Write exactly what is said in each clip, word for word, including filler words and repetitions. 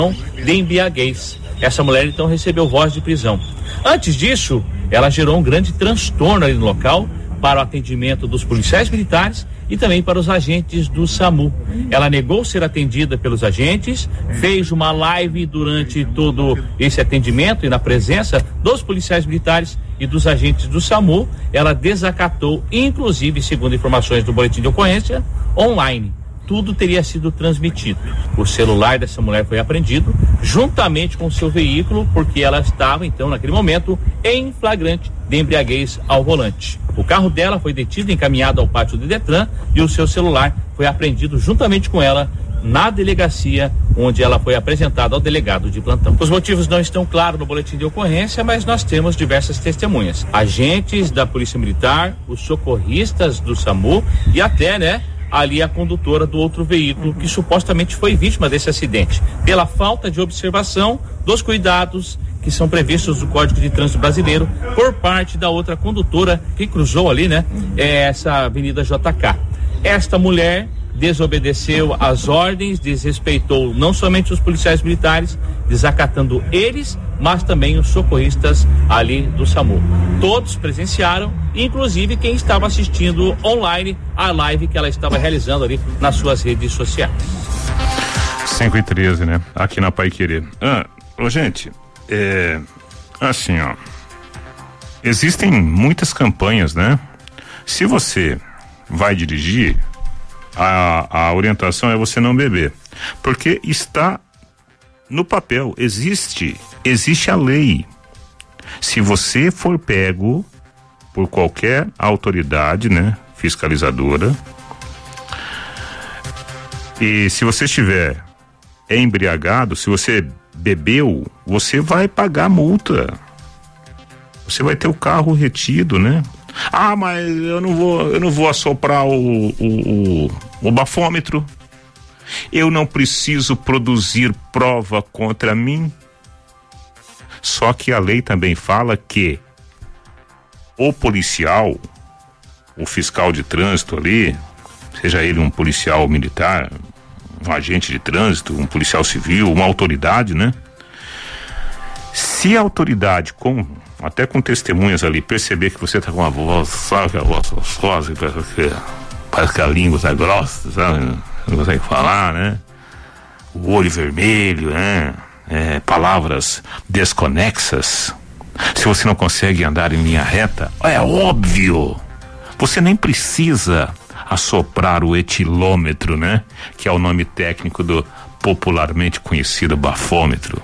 de embriaguez. Essa mulher então recebeu voz de prisão. Antes disso, ela gerou um grande transtorno ali no local para o atendimento dos policiais militares e também para os agentes do SAMU. Ela negou ser atendida pelos agentes, fez uma live durante todo esse atendimento e na presença dos policiais militares e dos agentes do SAMU. Ela desacatou, inclusive, segundo informações do boletim de ocorrência, online. Tudo teria sido transmitido. O celular dessa mulher foi apreendido juntamente com o seu veículo, porque ela estava, então, naquele momento, em flagrante de embriaguez ao volante. O carro dela foi detido e encaminhado ao pátio do Detran e o seu celular foi apreendido juntamente com ela na delegacia, onde ela foi apresentada ao delegado de plantão. Os motivos não estão claros no boletim de ocorrência, mas nós temos diversas testemunhas. Agentes da Polícia Militar, os socorristas do SAMU e até, né, ali a condutora do outro veículo que supostamente foi vítima desse acidente, pela falta de observação dos cuidados que são previstos no Código de Trânsito Brasileiro por parte da outra condutora que cruzou ali, né, essa Avenida J K. Esta mulher desobedeceu às ordens, desrespeitou não somente os policiais militares, desacatando eles, mas também os socorristas ali do SAMU. Todos presenciaram, inclusive quem estava assistindo online a live que ela estava realizando ali nas suas redes sociais. cinco e treze, né? Aqui na Paiquerê. Ah, ô, gente, é assim, ó, existem muitas campanhas, né? Se você vai dirigir, a, a orientação é você não beber, porque está no papel, existe, existe a lei. Se você for pego por qualquer autoridade, né, fiscalizadora, e se você estiver embriagado, se você bebeu, você vai pagar multa. Você vai ter o carro retido, né? Ah, mas eu não vou, eu não vou assoprar o, o, o, o bafômetro. Eu não preciso produzir prova contra mim. Só que a lei também fala que o policial, o fiscal de trânsito ali, seja ele um policial militar, um agente de trânsito, um policial civil, uma autoridade, né? Se a autoridade, com, até com testemunhas ali, perceber que você tá com uma voz, sabe, a voz gostosa, parece que, parece que a língua tá grossa, sabe? Não consegue falar, né? O olho vermelho, né? É, palavras desconexas. Se você não consegue andar em linha reta, é óbvio, você nem precisa assoprar o etilômetro, né? Que é o nome técnico do popularmente conhecido bafômetro.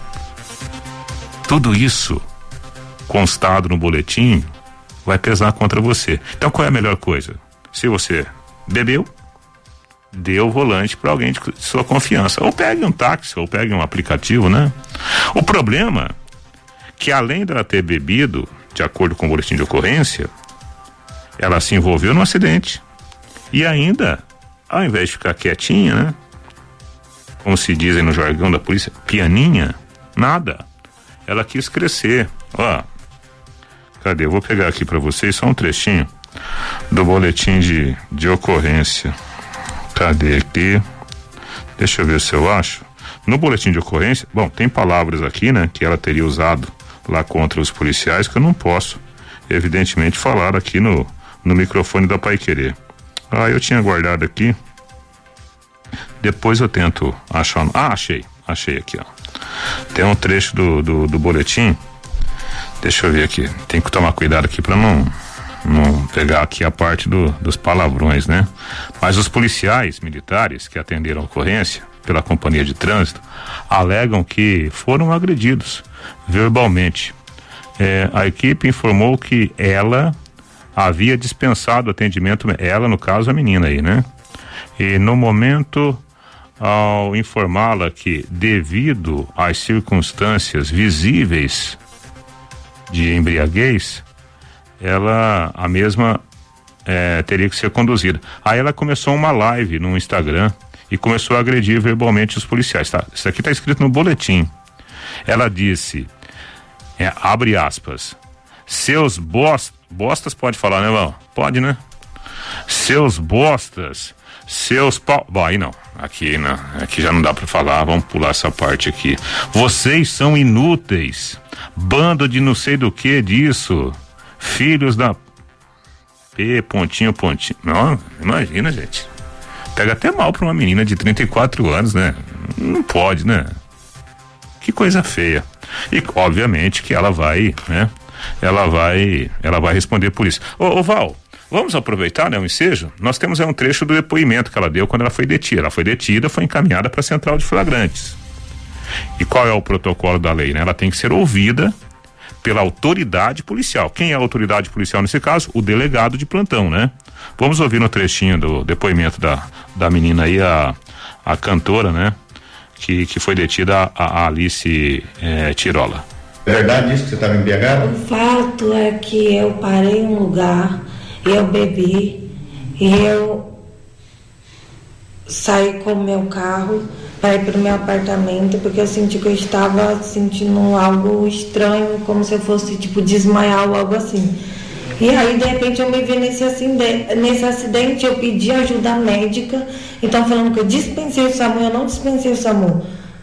Tudo isso constado no boletim vai pesar contra você. Então qual é a melhor coisa? Se você bebeu, dê o volante para alguém de sua confiança, ou pegue um táxi, ou pegue um aplicativo, né? O problema que, além dela ter bebido, de acordo com o boletim de ocorrência, ela se envolveu num acidente e ainda, ao invés de ficar quietinha, né, como se dizem no jargão da polícia, pianinha, nada, ela quis crescer. Ó, cadê? Eu vou pegar aqui para vocês só um trechinho do boletim de, de ocorrência. Cadê aqui? Deixa eu ver se eu acho. No boletim de ocorrência, bom, tem palavras aqui, né, que ela teria usado lá contra os policiais que eu não posso, evidentemente, falar aqui no, no microfone da Paiquerê. Ah, eu tinha guardado aqui. Depois eu tento achar. Ah, achei. Achei aqui, ó. Tem um trecho do, do, do boletim. Deixa eu ver aqui. Tem que tomar cuidado aqui pra não, não pegar aqui a parte do, dos palavrões, né? Mas os policiais militares que atenderam a ocorrência pela companhia de trânsito alegam que foram agredidos verbalmente. É, a equipe informou que ela havia dispensado atendimento, ela no caso a menina aí, né? E no momento, ao informá-la que, devido às circunstâncias visíveis de embriaguez, ela, a mesma é, teria que ser conduzida. Aí ela começou uma live no Instagram e começou a agredir verbalmente os policiais, tá? Isso aqui tá escrito no boletim. Ela disse, é, abre aspas, seus bost, bostas pode falar, né, Val? Pode, né? Seus bostas Seus pau... Bom, aí não. Aqui, não. Aqui já não dá pra falar. Vamos pular essa parte aqui. Vocês são inúteis. Bando de não sei do que disso. Filhos da... P, pontinho, pontinho. Não, imagina, gente. Pega até mal pra uma menina de trinta e quatro anos, né? Não pode, né? Que coisa feia. E, obviamente, que ela vai, né? Ela vai... Ela vai responder por isso. Ô, ô Val... Vamos aproveitar, né, o ensejo? Nós temos é, um trecho do depoimento que ela deu quando ela foi detida. Ela foi detida, foi encaminhada para a central de flagrantes. E qual é o protocolo da lei, né? Ela tem que ser ouvida pela autoridade policial. Quem é a autoridade policial nesse caso? O delegado de plantão, né? Vamos ouvir no trechinho do depoimento da, da menina aí, a, a cantora, né? Que, que foi detida, a, a Alice é, Tirola. É verdade isso que você estava embriagado? O fato é que eu parei em um lugar, eu bebi e eu saí com o meu carro para ir para o meu apartamento, porque eu senti que eu estava sentindo algo estranho, como se eu fosse tipo desmaiar ou algo assim. E aí de repente eu me vi nesse acidente, nesse acidente, eu pedi ajuda médica, então falando que eu dispensei o SAMU, eu não dispensei o SAMU.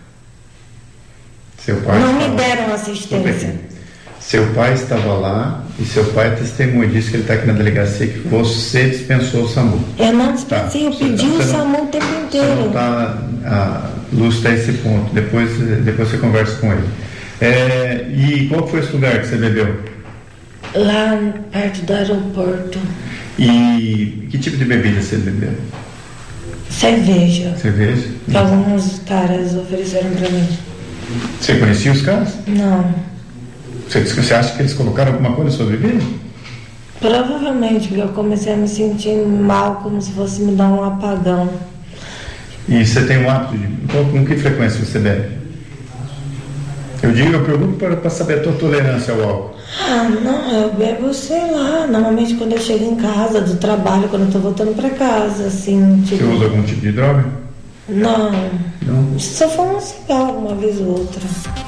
Seu pai não estava... me deram assistência. Seu pai estava lá e seu pai testemunha disso, que ele está aqui na delegacia, que você dispensou o SAMU. Eu não dispensei, tá. eu pedi o SAMU o tempo inteiro. Você não está a luz está esse ponto, depois, depois você conversa com ele. É, e qual foi esse lugar que você bebeu? Lá perto do aeroporto. E que tipo de bebida você bebeu? Cerveja. Cerveja? Que alguns caras ofereceram para mim. Você conhecia os caras? Não. Você, você acha que eles colocaram alguma coisa na sua bebida? Provavelmente, porque eu comecei a me sentir mal, como se fosse me dar um apagão. E você tem um hábito de... Com, com que frequência você bebe? Eu digo, eu pergunto para saber a tua tolerância ao álcool. Ah, não, eu bebo, sei lá, normalmente quando eu chego em casa, do trabalho, quando eu tô voltando para casa, assim, tipo... Você usa algum tipo de droga? Não. Não? Só fumo um cigarro uma vez ou outra.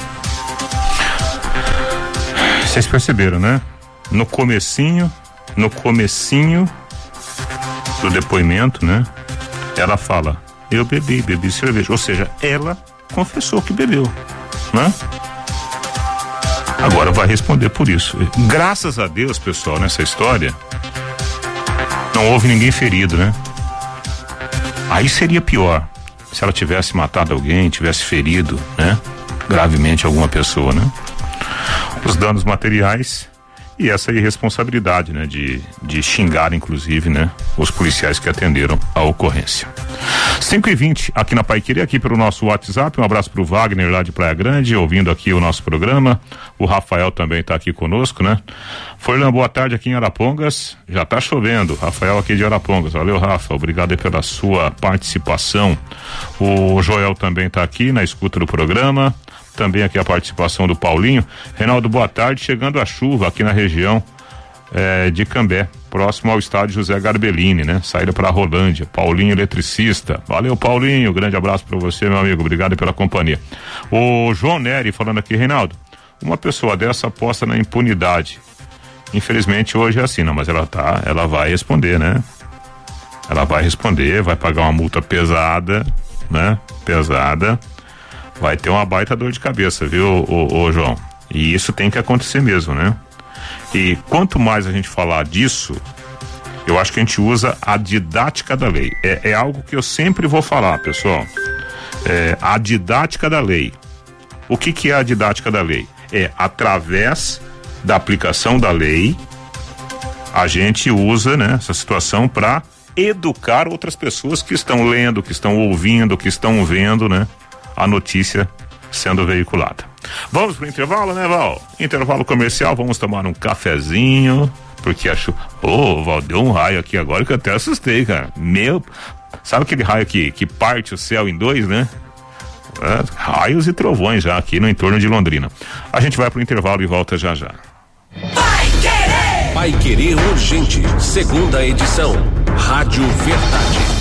Vocês perceberam, né? No comecinho, no comecinho do depoimento, né? Ela fala, eu bebi, bebi cerveja. Ou seja, ela confessou que bebeu, né? Agora vai responder por isso. Graças a Deus, pessoal, nessa história, não houve ninguém ferido, né? Aí seria pior, se ela tivesse matado alguém, tivesse ferido, né? Gravemente alguma pessoa, né? Os danos materiais e essa irresponsabilidade, né? De, de xingar, inclusive, né? Os policiais que atenderam a ocorrência. cinco e vinte aqui na Paiquerê, aqui pelo nosso WhatsApp. Um abraço pro Wagner lá de Praia Grande, ouvindo aqui o nosso programa. O Rafael também tá aqui conosco, né? Forlan, boa tarde aqui em Arapongas. Já tá chovendo. Rafael aqui de Arapongas. Valeu, Rafa. Obrigado aí pela sua participação. O Joel também tá aqui na escuta do programa. Também aqui a participação do Paulinho. Reinaldo, boa tarde. Chegando a chuva aqui na região é, de Cambé, próximo ao estádio José Garbellini, né? Saída para Rolândia. Paulinho, eletricista. Valeu, Paulinho. Grande abraço para você, meu amigo. Obrigado pela companhia. O João Neri falando aqui, Reinaldo, uma pessoa dessa aposta na impunidade. Infelizmente hoje é assim, não, mas ela tá, ela vai responder, né? Ela vai responder, vai pagar uma multa pesada, né? Pesada. Vai ter uma baita dor de cabeça, viu, ô, ô, João? E isso tem que acontecer mesmo, né? E quanto mais a gente falar disso, eu acho que a gente usa a didática da lei. É, é algo que eu sempre vou falar, pessoal. É, a didática da lei. O que que é a didática da lei? É através da aplicação da lei, a gente usa, né, essa situação para educar outras pessoas que estão lendo, que estão ouvindo, que estão vendo, né? A notícia sendo veiculada. Vamos pro intervalo, né, Val? Intervalo comercial, vamos tomar um cafezinho, porque acho, ô, oh, Val, deu um raio aqui agora que eu até assustei, cara. Meu, sabe aquele raio que, que parte o céu em dois, né? É, raios e trovões já aqui no entorno de Londrina. A gente vai pro intervalo e volta já já. Vai querer! Vai querer urgente, segunda edição. Rádio Verdade.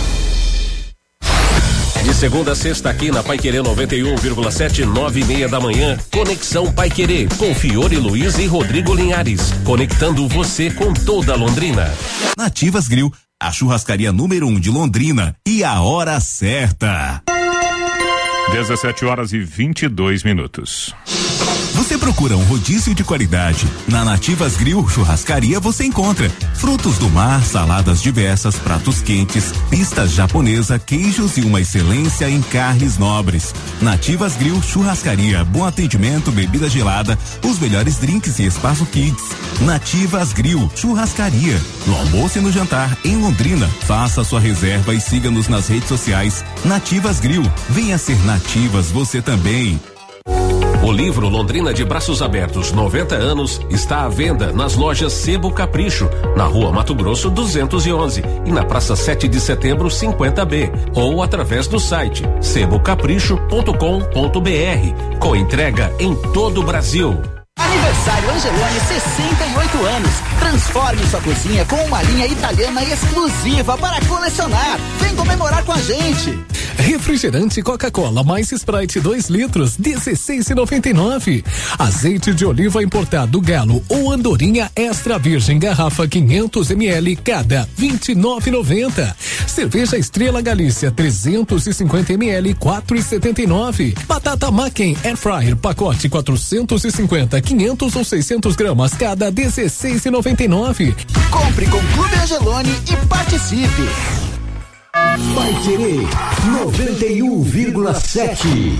De segunda a sexta aqui na Paiquerê noventa e um vírgula sete, nove e meia da manhã, Conexão Paiquerê, com Fiore Luiz e Rodrigo Linhares, conectando você com toda Londrina. Nativas Grill, A churrascaria número um de Londrina e a hora certa. dezessete horas e vinte e dois minutos. Você procura um rodízio de qualidade? Na Nativas Grill Churrascaria você encontra frutos do mar, saladas diversas, pratos quentes, pistas japonesa, queijos e uma excelência em carnes nobres. Nativas Grill Churrascaria, bom atendimento, bebida gelada, os melhores drinks e espaço kids. Nativas Grill Churrascaria, no almoço e no jantar em Londrina. Faça sua reserva e siga-nos nas redes sociais. Nativas Grill, venha ser Nativas você também. O livro Londrina de Braços Abertos noventa anos está à venda nas lojas Sebo Capricho, na Rua Mato Grosso duzentos e onze e na Praça sete de Setembro cinquenta B, ou através do site sebo capricho ponto com ponto br, com entrega em todo o Brasil. Aniversário Angeloni, sessenta e oito anos. Transforme sua cozinha com uma linha italiana exclusiva para colecionar. Vem comemorar com a gente. Refrigerante Coca-Cola mais Sprite dois litros, dezesseis e noventa e nove. Azeite de oliva importado Galo ou Andorinha Extra Virgem garrafa quinhentos mililitros cada, vinte e nove e noventa. Cerveja Estrela Galícia trezentos e cinquenta mililitros, quatro e setenta e nove. Batata Macken Air Fryer pacote quatrocentos e cinquenta, quinhentos ou seiscentos gramas cada, dezesseis e noventa e nove. Compre com Clube Angeloni e participe. Vai Querer noventa e um vírgula sete.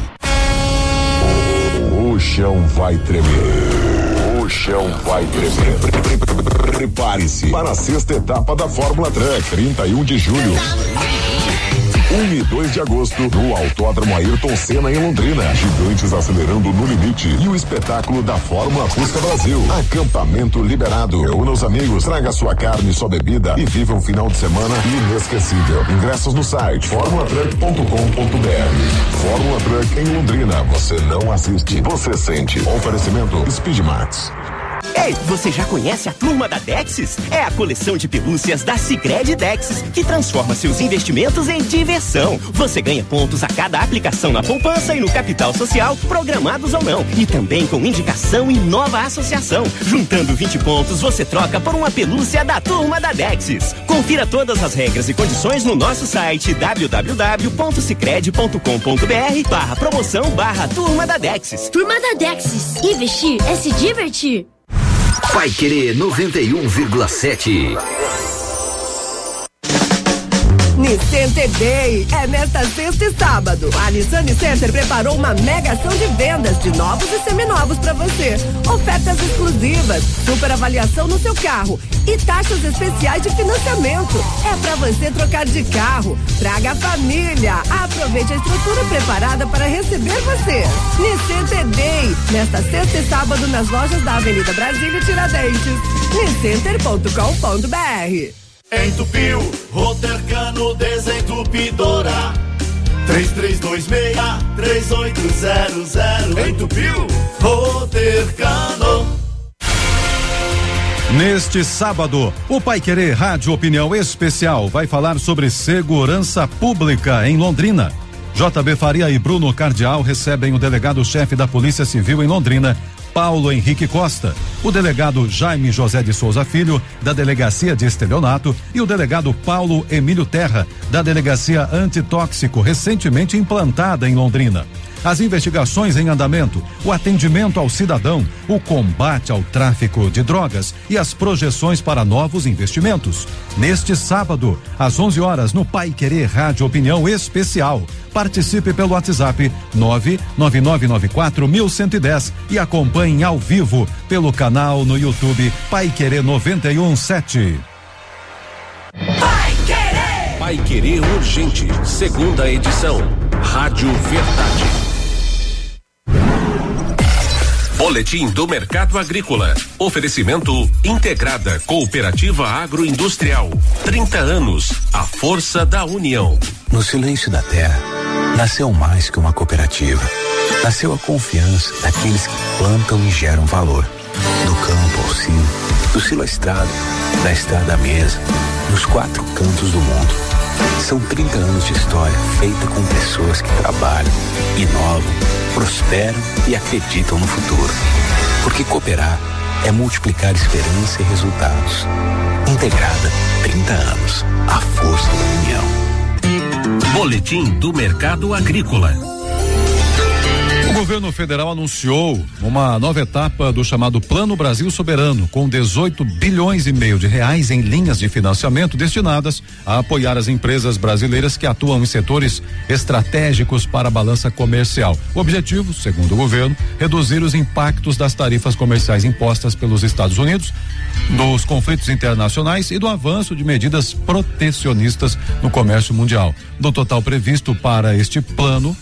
O chão vai tremer. O chão vai tremer. Prepare-se para a sexta etapa da Fórmula Truck, trinta e um de julho. um e dois de agosto, no Autódromo Ayrton Senna em Londrina. Gigantes acelerando no limite e o espetáculo da Fórmula Fusca Brasil. Acampamento liberado. Reúna os amigos, traga sua carne e sua bebida e viva um final de semana inesquecível. Ingressos no site fórmula truck ponto com ponto br. Fórmula Truck em Londrina. Você não assiste, você sente. Oferecimento Speedmax. Ei, você já conhece a turma da Dexis? É a coleção de pelúcias da Sicredi Dexis, que transforma seus investimentos em diversão. Você ganha pontos a cada aplicação na poupança e no capital social, programados ou não. E também com indicação em nova associação. Juntando vinte pontos, você troca por uma pelúcia da turma da Dexis. Confira todas as regras e condições no nosso site w w w ponto sicredi ponto com ponto br barra promoção barra turma da Dexis. Turma da Dexis. Investir é se divertir. Vai Querer noventa e um vírgula sete. Nissan Day é nesta sexta e sábado. A Nissan Center preparou uma mega ação de vendas de novos e seminovos para você. Ofertas exclusivas, super avaliação no seu carro e taxas especiais de financiamento. É para você trocar de carro. Traga a família. Aproveite a estrutura preparada para receber você. Nissan Day, nesta sexta e sábado nas lojas da Avenida Brasília e Tiradentes. niscenter ponto com ponto br. Entupiu, Rotercano Desentupidora. três três dois seis, três oito zero zero. Entupiu, Rotercano. Neste sábado, o Pai Querer Rádio Opinião Especial vai falar sobre segurança pública em Londrina. J B Faria e Bruno Cardial recebem o delegado-chefe da Polícia Civil em Londrina, Paulo Henrique Costa, o delegado Jaime José de Souza Filho, da Delegacia de Estelionato, e o delegado Paulo Emílio Terra, da Delegacia Antitóxico, recentemente implantada em Londrina. As investigações em andamento, o atendimento ao cidadão, o combate ao tráfico de drogas e as projeções para novos investimentos. Neste sábado, às onze horas, no Pai Querer Rádio Opinião Especial. Participe pelo WhatsApp nove nove nove nove quatro um um um zero e acompanhe ao vivo pelo canal no YouTube Pai Querer noventa e um sete. Pai Querer! Pai Querer Urgente, segunda edição. Rádio Verdade. Boletim do Mercado Agrícola. Oferecimento Integrada Cooperativa Agroindustrial. trinta anos. A força da união. No silêncio da terra, nasceu mais que uma cooperativa. Nasceu a confiança daqueles que plantam e geram valor. Do campo ao silo, do silo à estrada, da estrada à mesa, nos quatro cantos do mundo. São trinta anos de história feita com pessoas que trabalham, inovam, prosperam e acreditam no futuro. Porque cooperar é multiplicar esperança e resultados. Integrada, trinta anos. A força da união. Boletim do Mercado Agrícola. O governo federal anunciou uma nova etapa do chamado Plano Brasil Soberano, com dezoito bilhões e meio de reais em linhas de financiamento destinadas a apoiar as empresas brasileiras que atuam em setores estratégicos para a balança comercial. O objetivo, segundo o governo, reduzir os impactos das tarifas comerciais impostas pelos Estados Unidos, dos conflitos internacionais e do avanço de medidas protecionistas no comércio mundial. Do total previsto para este plano,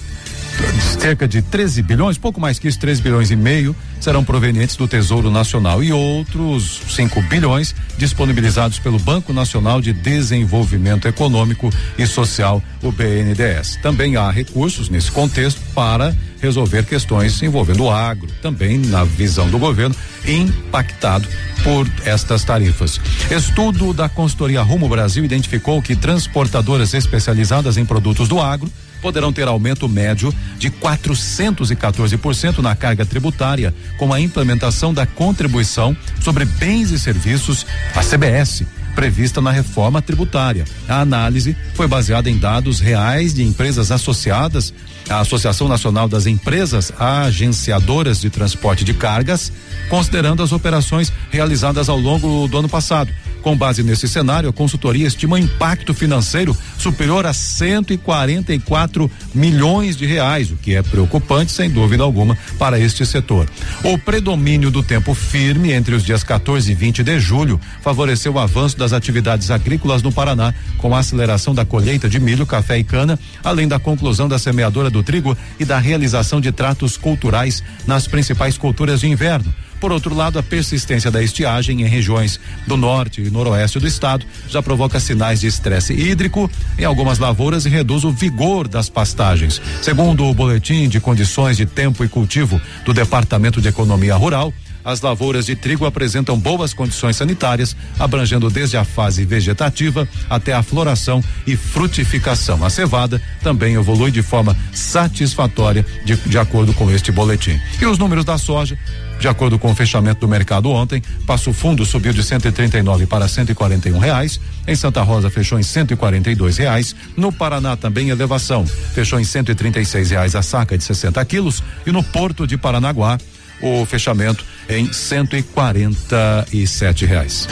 cerca de treze bilhões, pouco mais que isso, treze bilhões e meio, serão provenientes do Tesouro Nacional e outros cinco bilhões disponibilizados pelo Banco Nacional de Desenvolvimento Econômico e Social, o B N D E S. Também há recursos nesse contexto para resolver questões envolvendo o agro, também na visão do governo, impactado por estas tarifas. Estudo da consultoria Rumo Brasil identificou que transportadoras especializadas em produtos do agro poderão ter aumento médio de quatrocentos e quatorze por cento na carga tributária com a implementação da contribuição sobre bens e serviços, a C B S, prevista na reforma tributária. A análise foi baseada em dados reais de empresas associadas à Associação Nacional das Empresas Agenciadoras de Transporte de Cargas, considerando as operações realizadas ao longo do ano passado. Com base nesse cenário, a consultoria estima um impacto financeiro superior a cento e quarenta e quatro milhões de reais, o que é preocupante, sem dúvida alguma, para este setor. O predomínio do tempo firme entre os dias quatorze e vinte de julho favoreceu o avanço das atividades agrícolas no Paraná, com a aceleração da colheita de milho, café e cana, além da conclusão da semeadura do trigo e da realização de tratos culturais nas principais culturas de inverno. Por outro lado, a persistência da estiagem em regiões do norte e noroeste do estado já provoca sinais de estresse hídrico em algumas lavouras e reduz o vigor das pastagens. Segundo o boletim de condições de tempo e cultivo do Departamento de Economia Rural, as lavouras de trigo apresentam boas condições sanitárias, abrangendo desde a fase vegetativa até a floração e frutificação. A cevada também evolui de forma satisfatória, de, de acordo com este boletim. E os números da soja, de acordo com o fechamento do mercado ontem, Passo Fundo subiu de cento e trinta e nove para cento e quarenta e um reais. Em Santa Rosa fechou em cento e quarenta e dois reais. No Paraná também elevação, fechou em cento e trinta e seis reais a saca de sessenta quilos. E no Porto de Paranaguá, o fechamento em cento e quarenta e sete reais.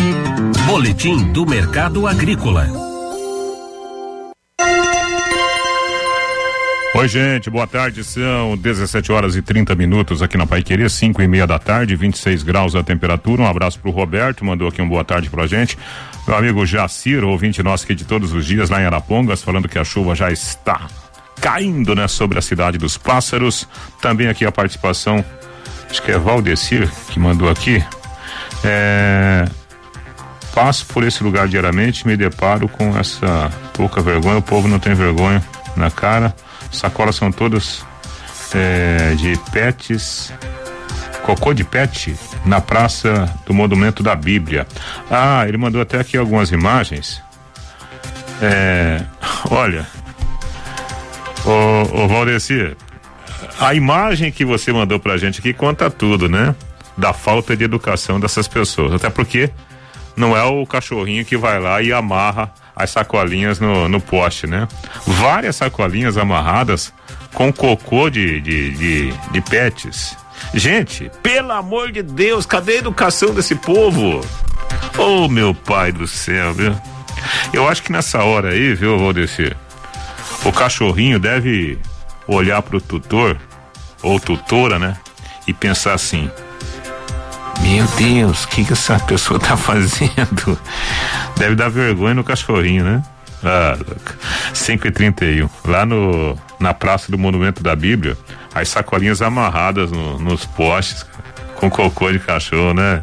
Boletim do Mercado Agrícola. Oi, gente, boa tarde, são dezessete horas e trinta minutos aqui na Paiquerê, cinco e meia da tarde, vinte e seis graus a temperatura. Um abraço pro Roberto, mandou aqui um boa tarde pra gente. Meu amigo Jacir, ouvinte nosso aqui de todos os dias lá em Arapongas, falando que a chuva já está caindo, né, sobre a cidade dos pássaros. Também aqui a participação, acho que é Valdecir que mandou aqui. É, passo por esse lugar diariamente, me deparo com essa pouca vergonha, o povo não tem vergonha na cara. Sacolas são todas é, de pets, cocô de pet na praça do Monumento da Bíblia. Ah, ele mandou até aqui algumas imagens. É, olha, ô, ô Valdecir, a imagem que você mandou pra gente aqui conta tudo, né? Da falta de educação dessas pessoas, até porque não é o cachorrinho que vai lá e amarra as sacolinhas no, no poste, né? Várias sacolinhas amarradas com cocô de, de, de, de pets. Gente, pelo amor de Deus, cadê a educação desse povo? Oh, meu pai do céu, viu? Eu acho que nessa hora aí, viu, Valdecir, o cachorrinho deve olhar pro tutor, ou tutora, né? E pensar assim: meu Deus, o que que essa pessoa tá fazendo? Deve dar vergonha no cachorrinho, né? Ah, cinco e trinta e um, lá no, na praça do Monumento da Bíblia, as sacolinhas amarradas no, nos postes, com cocô de cachorro, né?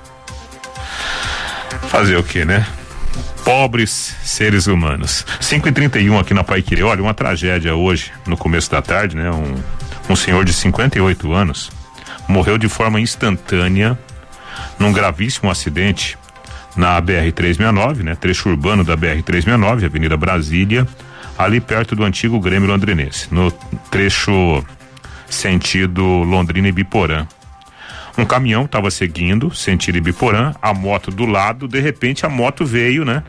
Fazer o que, né? Pobres seres humanos. cinco e trinta e um aqui na Paiquerê. Olha, uma tragédia hoje, no começo da tarde, né? Um, um senhor de cinquenta e oito anos morreu de forma instantânea num gravíssimo acidente na B R trezentos e sessenta e nove, né? Trecho urbano da B R trezentos e sessenta e nove, Avenida Brasília, ali perto do antigo Grêmio Londrinense, no trecho sentido Londrina e Biporã. Um caminhão estava seguindo, sentido Ibiporã, a moto do lado, de repente a moto veio, né?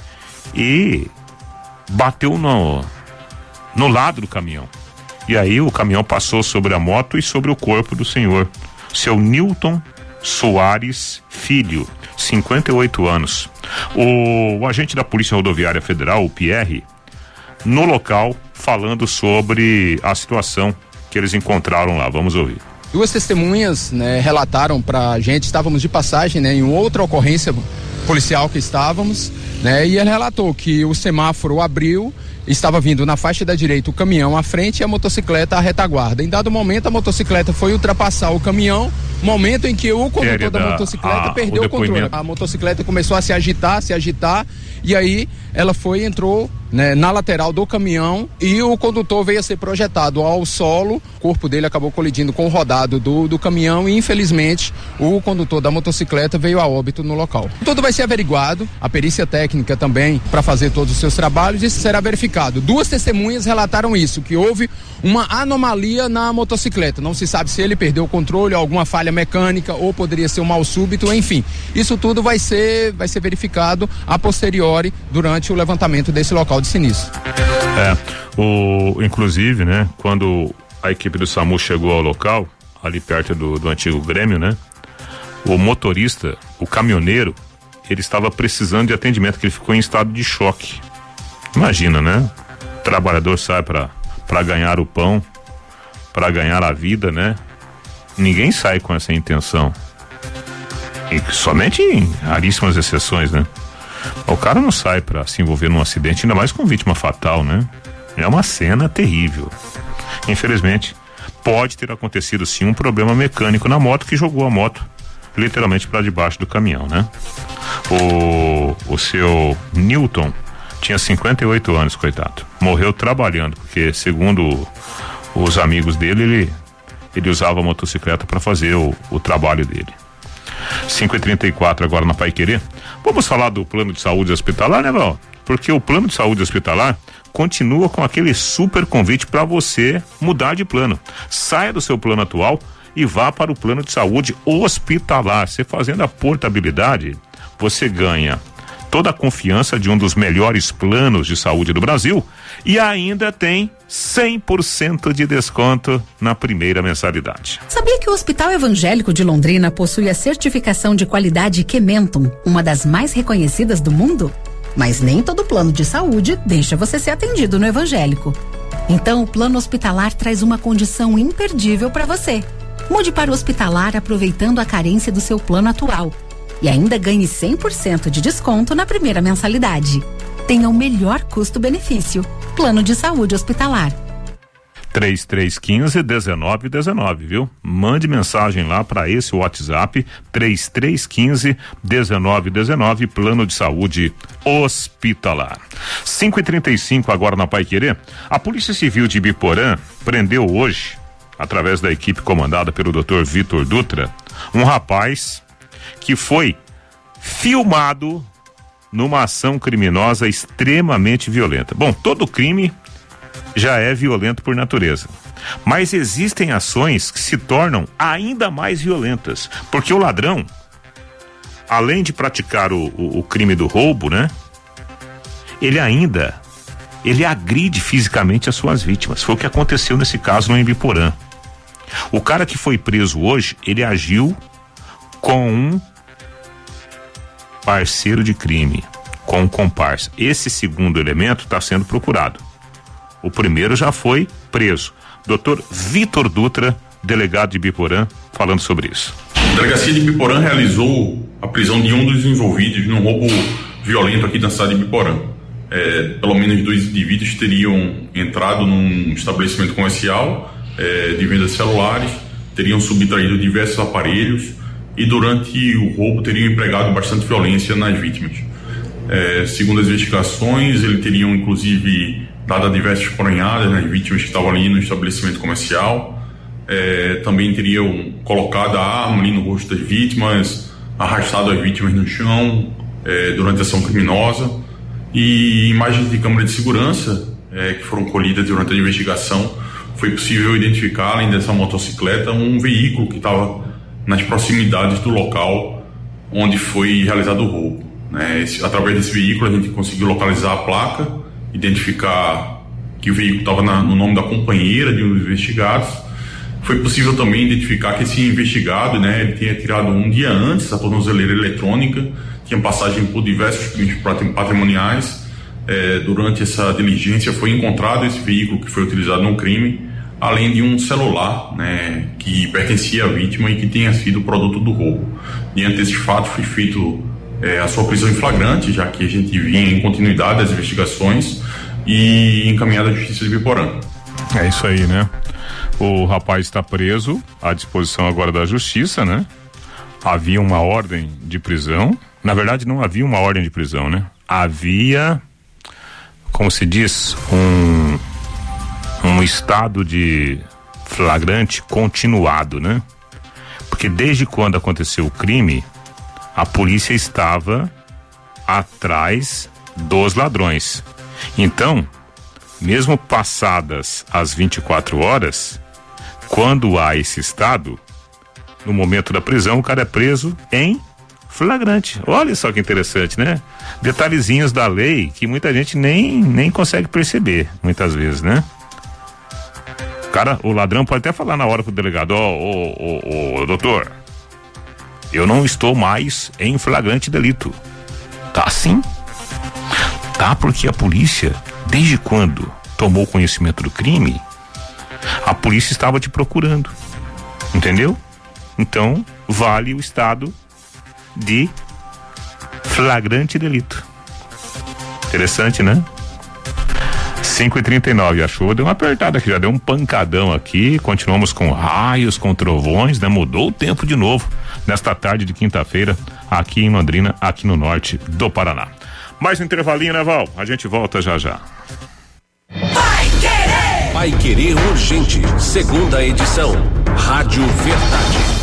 E bateu no, no lado do caminhão. E aí o caminhão passou sobre a moto e sobre o corpo do senhor, seu Newton Soares Filho, cinquenta e oito anos. O, o agente da Polícia Rodoviária Federal, o P R, no local, falando sobre a situação que eles encontraram lá. Vamos ouvir. Duas testemunhas, né, relataram pra gente, estávamos de passagem, né, em outra ocorrência policial que estávamos, né, e ele relatou que o semáforo abriu, estava vindo na faixa da direita o caminhão à frente e a motocicleta à retaguarda. Em dado momento, a motocicleta foi ultrapassar o caminhão, momento em que o condutor da motocicleta a, perdeu o, o controle. A motocicleta começou a se agitar, se agitar, e aí ela foi, entrou, né, na lateral do caminhão e o condutor veio a ser projetado ao solo, o corpo dele acabou colidindo com o rodado do, do caminhão e infelizmente o condutor da motocicleta veio a óbito no local. Tudo vai ser averiguado, a perícia técnica também para fazer todos os seus trabalhos, isso será verificado. Duas testemunhas relataram isso, que houve uma anomalia na motocicleta, não se sabe se ele perdeu o controle, alguma falha mecânica ou poderia ser um mal súbito, enfim, isso tudo vai ser, vai ser verificado a posteriori durante o levantamento desse local de sinistro. É, o, inclusive, né, quando a equipe do SAMU chegou ao local, ali perto do, do antigo Grêmio, né, o motorista, o caminhoneiro, ele estava precisando de atendimento, que ele ficou em estado de choque. Imagina, né? O trabalhador sai para para ganhar o pão, para ganhar a vida, né? Ninguém sai com essa intenção. E somente em raríssimas exceções, né? O cara não sai para se envolver num acidente, ainda mais com vítima fatal, né? É uma cena terrível. Infelizmente, pode ter acontecido sim um problema mecânico na moto que jogou a moto literalmente para debaixo do caminhão, né? O, o seu Newton tinha cinquenta e oito anos, coitado. Morreu trabalhando, porque segundo os amigos dele, ele, ele usava a motocicleta para fazer o, o trabalho dele. cinco e trinta e quatro agora na Paiquerê. Vamos falar do plano de saúde hospitalar, né, Val? Porque o plano de saúde hospitalar continua com aquele super convite para você mudar de plano. Saia do seu plano atual e vá para o plano de saúde hospitalar. Você fazendo a portabilidade, você ganha toda a confiança de um dos melhores planos de saúde do Brasil e ainda tem cem por cento de desconto na primeira mensalidade. Sabia que o Hospital Evangélico de Londrina possui a certificação de qualidade Kementum, uma das mais reconhecidas do mundo? Mas nem todo plano de saúde deixa você ser atendido no evangélico. Então o plano hospitalar traz uma condição imperdível para você. Mude para o hospitalar aproveitando a carência do seu plano atual. E ainda ganhe cem por cento de desconto na primeira mensalidade. Tenha o melhor custo-benefício. Plano de saúde hospitalar. três três um cinco, um nove um nove, viu? Mande mensagem lá para esse WhatsApp três três um cinco, um nove um nove, plano de saúde hospitalar. cinco e trinta e cinco agora na Paiquerê. A Polícia Civil de Ibiporã prendeu hoje, através da equipe comandada pelo doutor Vitor Dutra, um rapaz que foi filmado numa ação criminosa extremamente violenta. Bom, todo crime já é violento por natureza, mas existem ações que se tornam ainda mais violentas, porque o ladrão, além de praticar o, o, o crime do roubo, né, ele ainda ele agride fisicamente as suas vítimas. Foi o que aconteceu nesse caso no Ibiporã. O cara que foi preso hoje, ele agiu com um parceiro de crime, com um comparsa. Esse segundo elemento está sendo procurado. O primeiro já foi preso. doutor Vitor Dutra, delegado de Ibiporã, falando sobre isso. A delegacia de Ibiporã realizou a prisão de um dos envolvidos num roubo violento aqui na cidade de Ibiporã. É, pelo menos dois indivíduos teriam entrado num estabelecimento comercial é, de venda de celulares, teriam subtraído diversos aparelhos e durante o roubo teriam empregado bastante violência nas vítimas. É, segundo as investigações, eles teriam inclusive dado diversas coronhadas nas vítimas que estavam ali no estabelecimento comercial. É, também teriam colocado a arma ali no rosto das vítimas, arrastado as vítimas no chão é, durante a ação criminosa. E imagens de câmera de segurança é, que foram colhidas durante a investigação, foi possível identificar, além dessa motocicleta, um veículo que estava nas proximidades do local onde foi realizado o roubo. Né? Esse, através desse veículo a gente conseguiu localizar a placa, identificar que o veículo estava no nome da companheira de um dos investigados. Foi possível também identificar que esse investigado, né, ele tinha tirado um dia antes a tornozeleira eletrônica, tinha passagem por diversos crimes patrimoniais. É, durante essa diligência foi encontrado esse veículo que foi utilizado no crime, além de um celular, né, que pertencia à vítima e que tenha sido produto do roubo. Diante desses fatos foi feito é, a sua prisão em flagrante, já que a gente vinha em continuidade das investigações, e encaminhada à Justiça de Biporã. É isso aí, né? O rapaz está preso à disposição agora da Justiça, né? Havia uma ordem de prisão. Na verdade, não havia uma ordem de prisão, né? Havia, como se diz, um um estado de flagrante continuado, né? Porque desde quando aconteceu o crime, a polícia estava atrás dos ladrões. Então, mesmo passadas as vinte e quatro horas, quando há esse estado, no momento da prisão, o cara é preso em flagrante. Olha só que interessante, né? Detalhezinhos da lei que muita gente nem, nem consegue perceber, muitas vezes, né? O cara, o ladrão pode até falar na hora pro delegado, ó, ô, ô, ô, doutor, eu não estou mais em flagrante delito. Tá assim? Tá, porque a polícia, desde quando tomou conhecimento do crime, a polícia estava te procurando. Entendeu? Então, vale o estado de flagrante delito. Interessante, né? cinco e trinta e nove, achou? Deu uma apertada aqui, já deu um pancadão aqui. Continuamos com raios, com trovões, né? Mudou o tempo de novo nesta tarde de quinta-feira aqui em Londrina, aqui no norte do Paraná. Mais um intervalinho, né, Val? A gente volta já já. Vai Querer! Vai Querer Urgente, segunda edição. Rádio Verdade.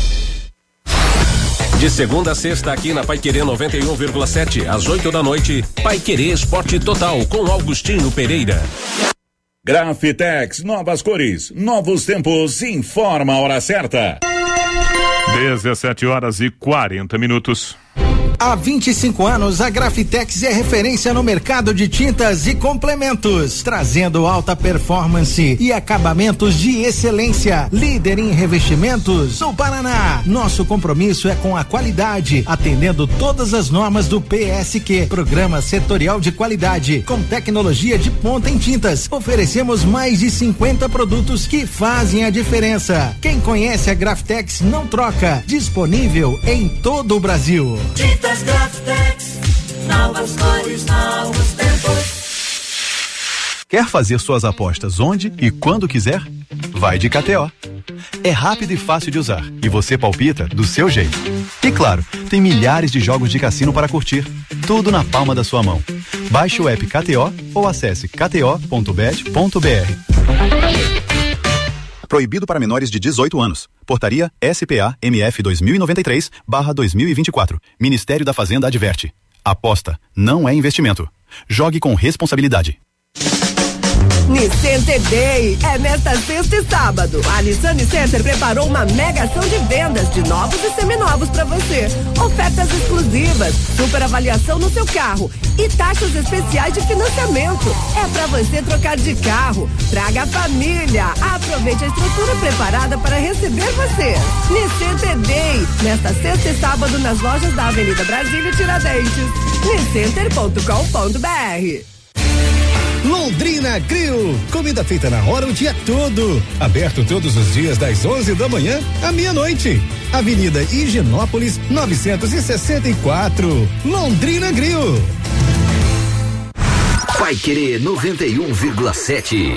De segunda a sexta aqui na Pai Querer noventa e um vírgula sete, às oito da noite, Pai Querer Esporte Total com Augustinho Pereira. Grafitex, novas cores, novos tempos, informa a hora certa. dezessete horas e quarenta minutos. Há vinte e cinco anos, a Grafitex é referência no mercado de tintas e complementos, trazendo alta performance e acabamentos de excelência. Líder em revestimentos no Paraná. Nosso compromisso é com a qualidade, atendendo todas as normas do P S Q, Programa Setorial de Qualidade, com tecnologia de ponta em tintas. Oferecemos mais de cinquenta produtos que fazem a diferença. Quem conhece a Grafitex não troca. Disponível em todo o Brasil. Tintas Grafitex, novas cores, novos tempos. Quer fazer suas apostas onde e quando quiser? Vai de K T O. É rápido e fácil de usar e você palpita do seu jeito. E claro, tem milhares de jogos de cassino para curtir, tudo na palma da sua mão. Baixe o app K T O ou acesse k t o ponto bet ponto b r. Proibido para menores de dezoito anos. Portaria S P A M F dois mil e noventa e três barra dois mil e vinte e quatro. Ministério da Fazenda adverte. Aposta não é investimento. Jogue com responsabilidade. Nissan Day é nesta sexta e sábado. A Nissan Center preparou uma mega ação de vendas de novos e seminovos para você. Ofertas exclusivas, super avaliação no seu carro e taxas especiais de financiamento. É para você trocar de carro. Traga a família. Aproveite a estrutura preparada para receber você. Nissan Day, nesta sexta e sábado nas lojas da Avenida Brasília e Tiradentes. niscenter ponto com ponto b r. Londrina Grill, comida feita na hora o dia todo, aberto todos os dias das onze da manhã à meia-noite. Avenida Higienópolis novecentos e sessenta e quatro, Londrina Grill. Vai Querer noventa e um vírgula sete.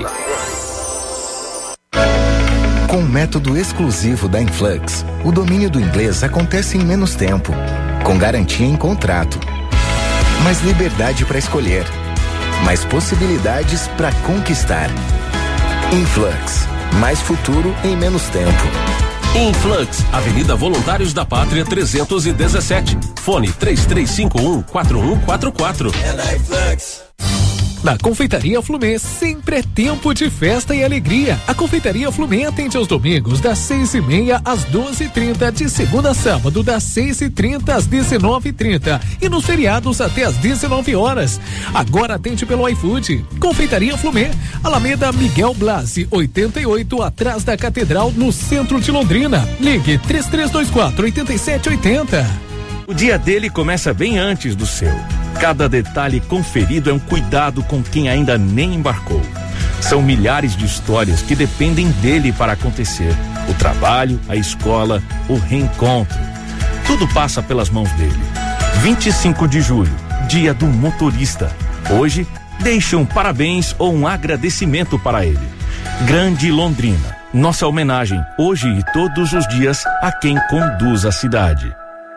Com o método exclusivo da Influx, o domínio do inglês acontece em menos tempo, com garantia em contrato, mais liberdade para escolher, mais possibilidades para conquistar. Influx, mais futuro em menos tempo. Influx, Avenida Voluntários da Pátria trezentos e dezessete. Fone três três cinco um quatro um quatro quatro. É na Influx. Na Confeitaria Flumê sempre é tempo de festa e alegria. A Confeitaria Flumê atende aos domingos das seis e meia às doze e trinta, de segunda a sábado das seis e trinta às dezenove e trinta e nos feriados até às dezenove horas. Agora atende pelo iFood. Confeitaria Flumê, Alameda Miguel Blasi, oitenta e oito, atrás da Catedral, no centro de Londrina. Ligue três três dois quatro, oito sete oito zero. O dia dele começa bem antes do seu. Cada detalhe conferido é um cuidado com quem ainda nem embarcou. São milhares de histórias que dependem dele para acontecer. O trabalho, a escola, o reencontro. Tudo passa pelas mãos dele. vinte e cinco de julho, dia do motorista. Hoje, deixe um parabéns ou um agradecimento para ele. Grande Londrina. Nossa homenagem, hoje e todos os dias, a quem conduz a cidade.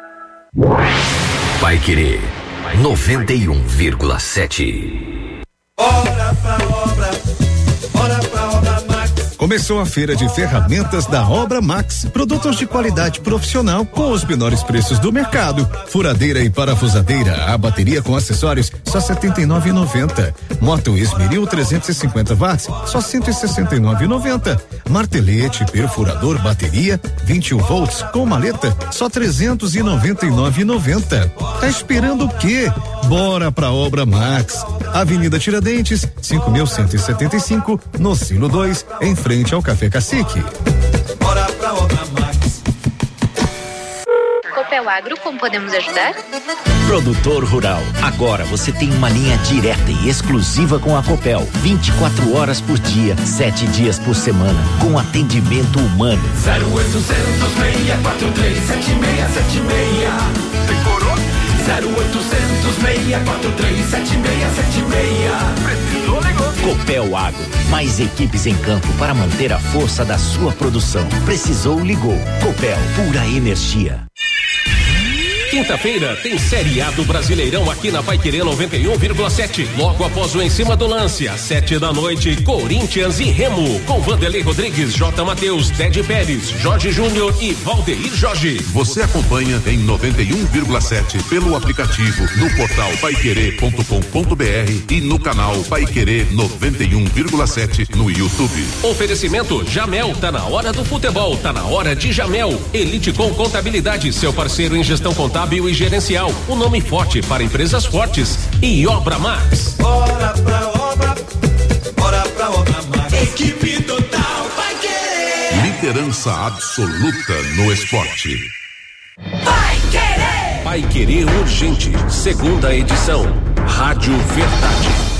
Paiquerê noventa e um vírgula sete. Obra pra obra, bora pra Obra Max. Começou a feira de ferramentas da Obra Max. Produtos de qualidade profissional com os menores preços do mercado. Furadeira e parafusadeira, a bateria com acessórios, só setenta e nove reais e noventa centavos. Moto Esmeril trezentos e cinquenta watts, só cento e sessenta e nove reais e noventa centavos. Martelete, perfurador, bateria, vinte e um volts com maleta, só trezentos e noventa e nove reais e noventa centavos. Tá esperando o quê? Bora pra Obra Max. Avenida Tiradentes, cinco mil cento e setenta e cinco, no Silo dois, em frente ao Café Cacique. Bora pra Obra Max. Copel Agro, como podemos ajudar? Produtor rural, agora você tem uma linha direta e exclusiva com a Copel, vinte e quatro horas por dia, sete dias por semana, com atendimento humano. zero oitocentos, seis quatro três, sete seis sete seis. Decorou? zero oitocentos, seis quatro três, sete seis sete seis. Precisou, ligou. Copel Agro, mais equipes em campo para manter a força da sua produção. Precisou, ligou. Copel, pura energia. Quinta-feira tem Série A do Brasileirão aqui na Paiquerê noventa e um vírgula sete. Logo após o Em Cima do Lance, às sete da noite, Corinthians e Remo, com Vanderlei Rodrigues, J. Matheus, Ted Pérez, Jorge Júnior e Valdeir Jorge. Você acompanha em noventa e um vírgula sete pelo aplicativo, no portal paiquerê ponto com ponto br e no canal Paiquerê noventa e um vírgula sete no YouTube. Oferecimento Jamel, tá na hora do futebol, tá na hora de Jamel. Elite com Contabilidade, seu parceiro em gestão contábil e gerencial, o nome forte para empresas fortes. E Obra Max. Bora pra obra, bora pra Obra Max. Equipe total vai querer. Liderança absoluta no esporte. Vai querer. Vai querer urgente, segunda edição. Rádio Verdade.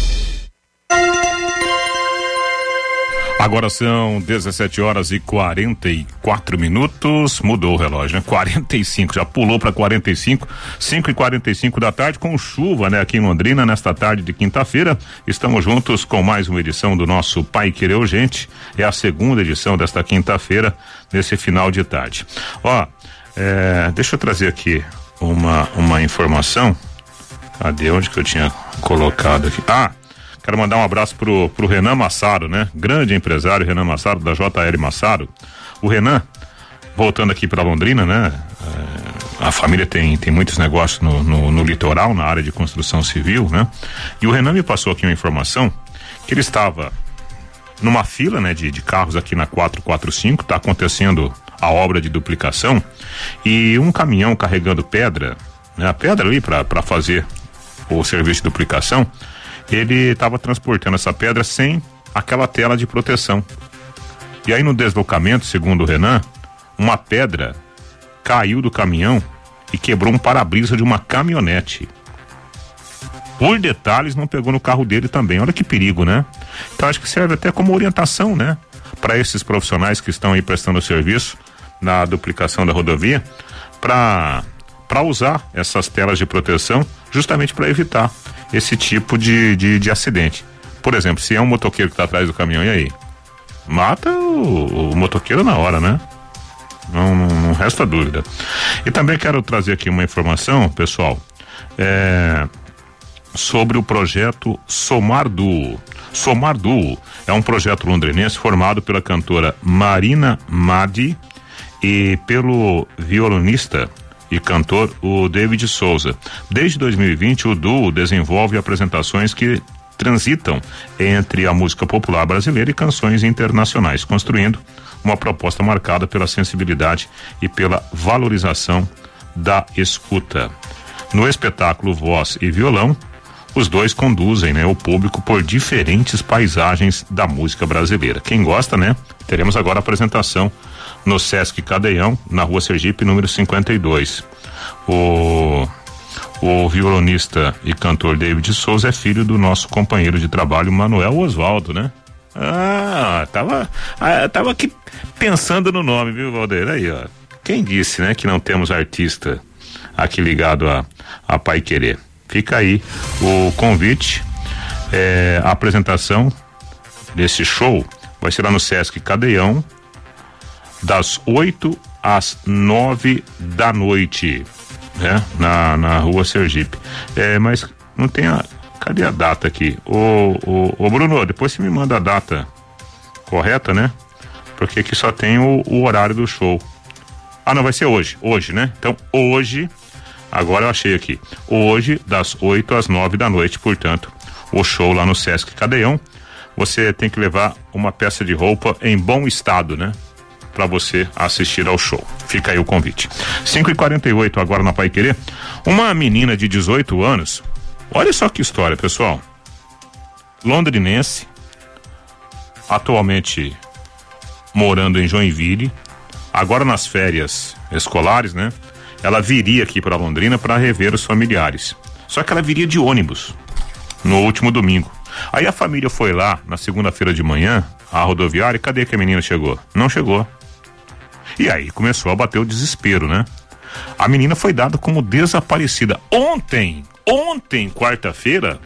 Agora são dezessete horas e quarenta e quatro minutos. Mudou o relógio, né? quarenta e cinco, já pulou para quarenta e cinco. cinco e quarenta e cinco da tarde, com chuva, né? Aqui em Londrina, nesta tarde de quinta-feira. Estamos juntos com mais uma edição do nosso Paiquerê Urgente. É a segunda edição desta quinta-feira, nesse final de tarde. Ó, é, deixa eu trazer aqui uma, uma informação. Cadê? Onde que eu tinha colocado aqui? Ah! Quero mandar um abraço pro, pro Renan Massaro, né? Grande empresário, Renan Massaro, da J L Massaro. O Renan, voltando aqui para Londrina, né? É, a família tem, tem muitos negócios no, no, no litoral, na área de construção civil, né? E o Renan me passou aqui uma informação que ele estava numa fila, né? De, de carros aqui na quatrocentos e quarenta e cinco, tá acontecendo a obra de duplicação e um caminhão carregando pedra, né? A pedra ali para fazer o serviço de duplicação, ele estava transportando essa pedra sem aquela tela de proteção. E aí no deslocamento, segundo o Renan, uma pedra caiu do caminhão e quebrou um para-brisa de uma caminhonete. Por detalhes, não pegou no carro dele também. Olha que perigo, né? Então acho que serve até como orientação, né? Para esses profissionais que estão aí prestando serviço na duplicação da rodovia, para para usar essas telas de proteção justamente para evitar esse tipo de, de, de acidente. Por exemplo, se é um motoqueiro que está atrás do caminhão, e aí? Mata o, o motoqueiro na hora, né? Não, não, não resta dúvida. E também quero trazer aqui uma informação, pessoal, é, sobre o projeto Somar Duo. Somar Duo é um projeto londrinense formado pela cantora Marina Madi e pelo violonista e cantor o David Souza. Desde dois mil e vinte, o duo desenvolve apresentações que transitam entre a música popular brasileira e canções internacionais, construindo uma proposta marcada pela sensibilidade e pela valorização da escuta. No espetáculo Voz e Violão, os dois conduzem, né, o público por diferentes paisagens da música brasileira. Quem gosta, né? Teremos agora a apresentação no Sesc Cadeião, na Rua Sergipe, número cinquenta e dois. O o violonista e cantor David Souza é filho do nosso companheiro de trabalho Manuel Oswaldo, né? Ah, tava ah, tava aqui pensando no nome, viu, Valdeir? Aí, ó. Quem disse, né, que não temos artista aqui ligado a a Pai Querer? Fica aí o convite, é, a apresentação desse show vai ser lá no Sesc Cadeião, das oito às nove da noite, né? Na, na Rua Sergipe. É, mas não tem a. Cadê a data aqui? Ô, ô, ô Bruno, depois você me manda a data correta, né? Porque aqui só tem o, o horário do show. Ah, não, vai ser hoje, hoje, né? Então, hoje. Agora eu achei aqui. Hoje, das oito às nove da noite, portanto, o show lá no Sesc Cadeião. Você tem que levar uma peça de roupa em bom estado, né? Pra você assistir ao show. Fica aí o convite. cinco e quarenta e oito agora na Pai Querer. Uma menina de dezoito anos. Olha só que história, pessoal. Londrinense. Atualmente morando em Joinville. Agora nas férias escolares, né? Ela viria aqui para Londrina para rever os familiares. Só que ela viria de ônibus no último domingo. Aí a família foi lá na segunda-feira de manhã, à rodoviária, e cadê que a menina chegou? Não chegou. E aí começou a bater o desespero, né? A menina foi dada como desaparecida. Ontem, ontem, quarta-feira,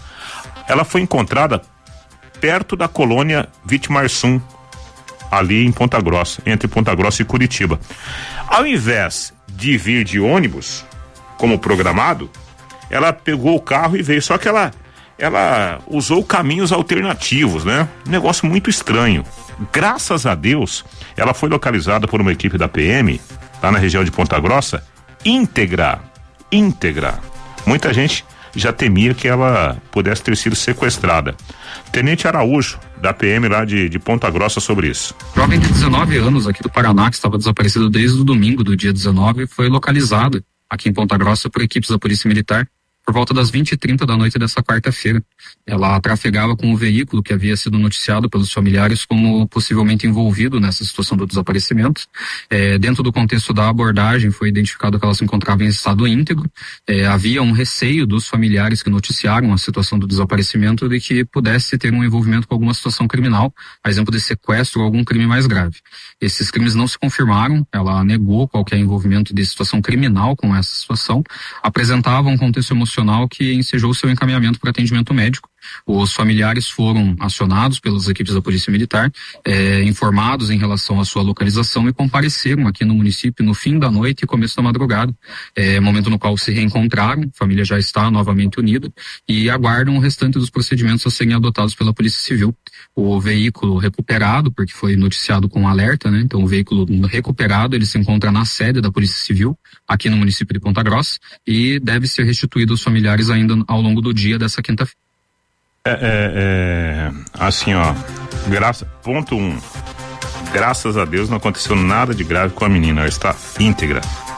ela foi encontrada perto da colônia Vitimarsum, ali em Ponta Grossa, entre Ponta Grossa e Curitiba. Ao invés de vir de ônibus, como programado, ela pegou o carro e veio, só que ela ela usou caminhos alternativos, né? Um negócio muito estranho. Graças a Deus, ela foi localizada por uma equipe da P M, lá na região de Ponta Grossa, íntegra, íntegra. Muita gente já temia que ela pudesse ter sido sequestrada. Tenente Araújo, da P M lá de, de Ponta Grossa, sobre isso. Jovem de dezenove anos aqui do Paraná, que estava desaparecido desde o domingo do dia dezenove, foi localizado aqui em Ponta Grossa por equipes da Polícia Militar por volta das vinte e trinta da noite dessa quarta-feira. Ela trafegava com o veículo que havia sido noticiado pelos familiares como possivelmente envolvido nessa situação do desaparecimento. É, dentro do contexto da abordagem, foi identificado que ela se encontrava em estado íntegro. É, havia um receio dos familiares que noticiaram a situação do desaparecimento de que pudesse ter um envolvimento com alguma situação criminal, a exemplo de sequestro ou algum crime mais grave. Esses crimes não se confirmaram, ela negou qualquer envolvimento de situação criminal com essa situação, apresentava um contexto emocional que ensejou seu encaminhamento para atendimento médico. Os familiares foram acionados pelas equipes da Polícia Militar, eh, informados em relação à sua localização e compareceram aqui no município no fim da noite e começo da madrugada, eh, momento no qual se reencontraram. A família já está novamente unida e aguardam o restante dos procedimentos a serem adotados pela Polícia Civil. O veículo recuperado, porque foi noticiado com alerta, né? Então o veículo recuperado, ele se encontra na sede da Polícia Civil, aqui no município de Ponta Grossa, e deve ser restituído aos familiares ainda ao longo do dia dessa quinta-feira. É, é, é, assim, ó, graça, ponto um, graças a Deus não aconteceu nada de grave com a menina, ela está íntegra.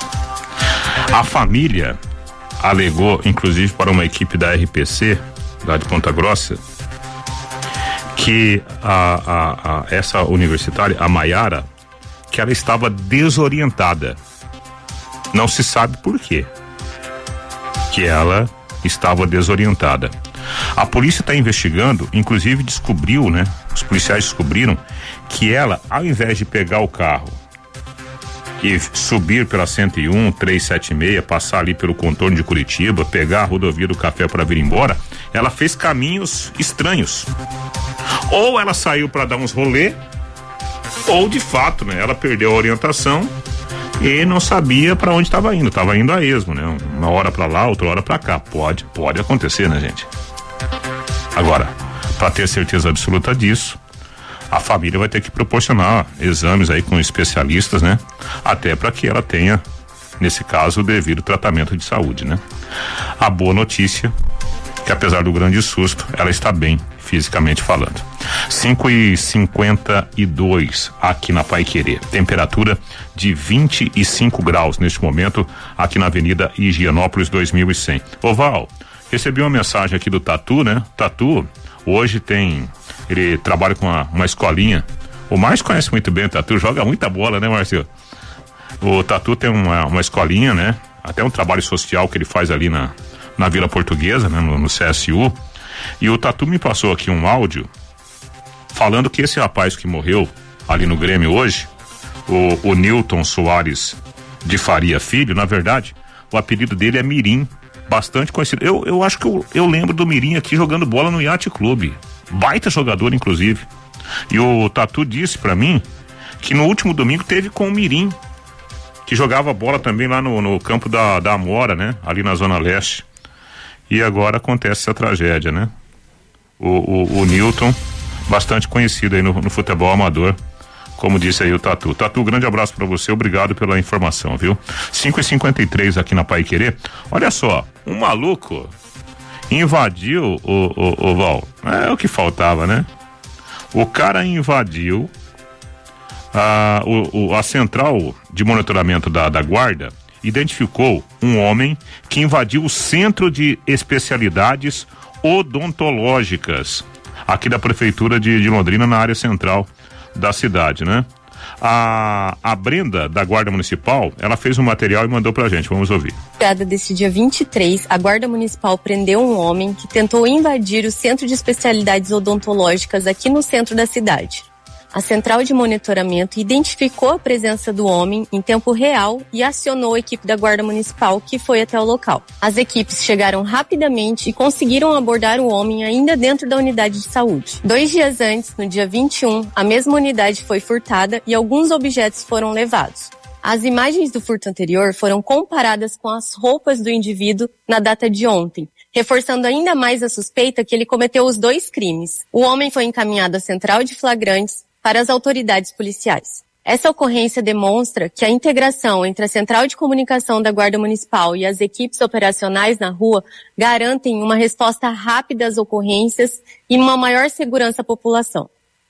A família alegou, inclusive para uma equipe da R P C, lá de Ponta Grossa, que a, a, a, essa universitária, a Maiara, que ela estava desorientada. Não se sabe por quê que ela estava desorientada. A polícia está investigando, inclusive descobriu, né? Os policiais descobriram que ela, ao invés de pegar o carro e subir pela cento e um, trezentos e setenta e seis, passar ali pelo contorno de Curitiba, pegar a rodovia do Café para vir embora, ela fez caminhos estranhos. Ou ela saiu para dar uns rolê, ou de fato, né? Ela perdeu a orientação e não sabia para onde estava indo, estava indo a esmo, né? Uma hora para lá, outra hora para cá. Pode, pode acontecer, né, gente? Agora, para ter certeza absoluta disso, a família vai ter que proporcionar exames aí com especialistas, né? Até para que ela tenha, nesse caso, o devido tratamento de saúde, né? A boa notícia que apesar do grande susto, ela está bem, fisicamente falando. cinco e cinquenta e dois aqui na Paiquerê. Temperatura de vinte e cinco graus neste momento, aqui na Avenida Higienópolis dois mil e cem. Ô Val, recebi uma mensagem aqui do Tatu, né? Tatu, hoje tem. Ele trabalha com uma, uma escolinha. O Márcio conhece muito bem o Tatu, joga muita bola, né, Márcio? O Tatu tem uma, uma escolinha, né? Até um trabalho social que ele faz ali na, na Vila Portuguesa, né? No, no C S U. E o Tatu me passou aqui um áudio falando que esse rapaz que morreu ali no Grêmio hoje, o, o Newton Soares de Faria Filho, na verdade, o apelido dele é Mirim, bastante conhecido. Eu, eu acho que eu, eu lembro do Mirim aqui jogando bola no Yacht Clube. Baita jogador, inclusive. E o Tatu disse pra mim que no último domingo teve com o Mirim, que jogava bola também lá no, no campo da, da Amora, né? Ali na Zona Leste. E agora acontece essa tragédia, né? O, o, o Newton, bastante conhecido aí no, no futebol amador, como disse aí o Tatu. Tatu, grande abraço pra você, obrigado pela informação, viu? cinco e cinquenta e três aqui na Paiquerê. Olha só, um maluco invadiu o, o, o Val. É o que faltava, né? O cara invadiu a, o, o, a central de monitoramento da, da guarda, identificou um homem que invadiu o centro de especialidades odontológicas aqui da prefeitura de, de Londrina, na área central da cidade, né? A, a Brenda, da Guarda Municipal, ela fez um material e mandou pra gente, vamos ouvir. Desse dia vinte e três, a Guarda Municipal prendeu um homem que tentou invadir o centro de especialidades odontológicas aqui no centro da cidade. A central de monitoramento identificou a presença do homem em tempo real e acionou a equipe da Guarda Municipal, que foi até o local. As equipes chegaram rapidamente e conseguiram abordar o homem ainda dentro da unidade de saúde. Dois dias antes, no dia vinte e um, a mesma unidade foi furtada e alguns objetos foram levados. As imagens do furto anterior foram comparadas com as roupas do indivíduo na data de ontem, reforçando ainda mais a suspeita que ele cometeu os dois crimes. O homem foi encaminhado à central de flagrantes para as autoridades policiais. Essa ocorrência demonstra que a integração entre a Central de Comunicação da Guarda Municipal e as equipes operacionais na rua garantem uma resposta rápida às ocorrências e uma maior segurança à população.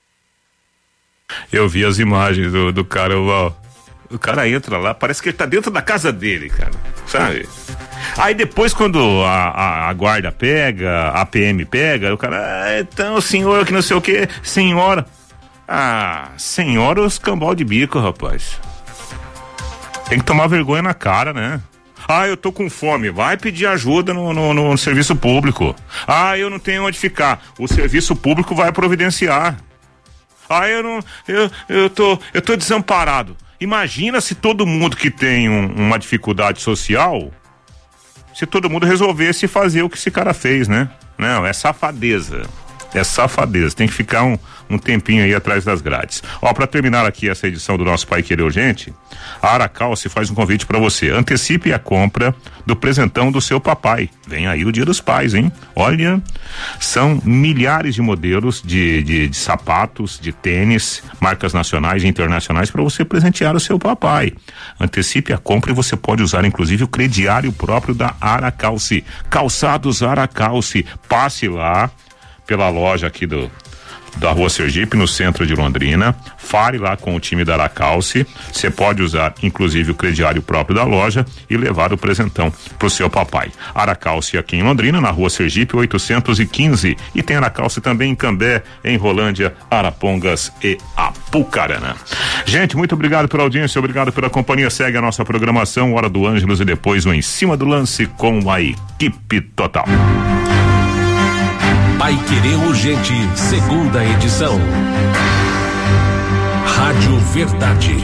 Eu vi as imagens do, do cara, o, o cara entra lá, parece que ele tá dentro da casa dele, cara, sabe? Aí depois quando a, a, a guarda pega, a P M pega, o cara, ah, então senhor que não sei o que, senhora... Ah, senhora, os cambal de bico, rapaz. Tem que tomar vergonha na cara, né? Ah, eu tô com fome. Vai pedir ajuda no, no, no serviço público. Ah, eu não tenho onde ficar. O serviço público vai providenciar. Ah, eu não. Eu, eu, tô, eu tô desamparado. Imagina se todo mundo que tem um, uma dificuldade social, se todo mundo resolvesse fazer o que esse cara fez, né? Não, é safadeza. É safadeza, tem que ficar um, um tempinho aí atrás das grades. Ó, pra terminar aqui essa edição do nosso Paiquerê Urgente, a Aracalce faz um convite pra você. Antecipe a compra do presentão do seu papai. Vem aí o Dia dos Pais, hein? Olha, são milhares de modelos de, de, de sapatos, de tênis, marcas nacionais e internacionais para você presentear o seu papai. Antecipe a compra e você pode usar inclusive o crediário próprio da Aracalce. Calçados Aracalce. Passe lá pela loja aqui do da Rua Sergipe, no centro de Londrina. Fale lá com o time da Aracalce. Você pode usar inclusive o crediário próprio da loja e levar o presentão pro seu papai. Aracalce aqui em Londrina, na Rua Sergipe oitocentos e quinze, e tem Aracalce também em Cambé, em Rolândia, Arapongas e Apucarana. Gente, muito obrigado pela audiência, obrigado pela companhia. Segue a nossa programação, Hora do Ângelos e depois o Em Cima do Lance com a equipe total. Paiquerê Urgente, segunda edição. Rádio Verdade.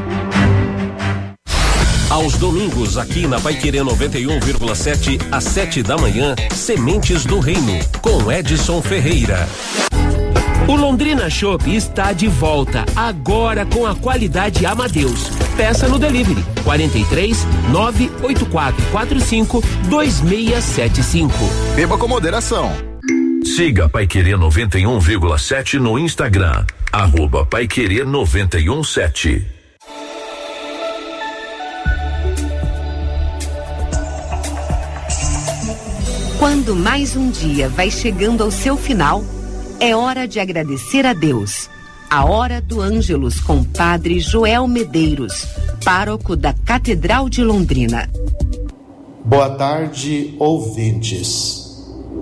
Aos domingos, aqui na Paiquerê noventa e um vírgula sete, às sete da manhã, Sementes do Reino, com Edson Ferreira. O Londrina Shop está de volta, agora com a qualidade Amadeus. Peça no delivery quarenta e três, nove oito quatro quatro cinco, dois seis sete cinco. Beba com moderação. Siga Paiquerê noventa e um vírgula sete no Instagram, arroba Paiquerê noventa e um sete. Quando mais um dia vai chegando ao seu final, é hora de agradecer a Deus. A Hora do Ângelus com Padre Joel Medeiros, pároco da Catedral de Londrina. Boa tarde, ouvintes.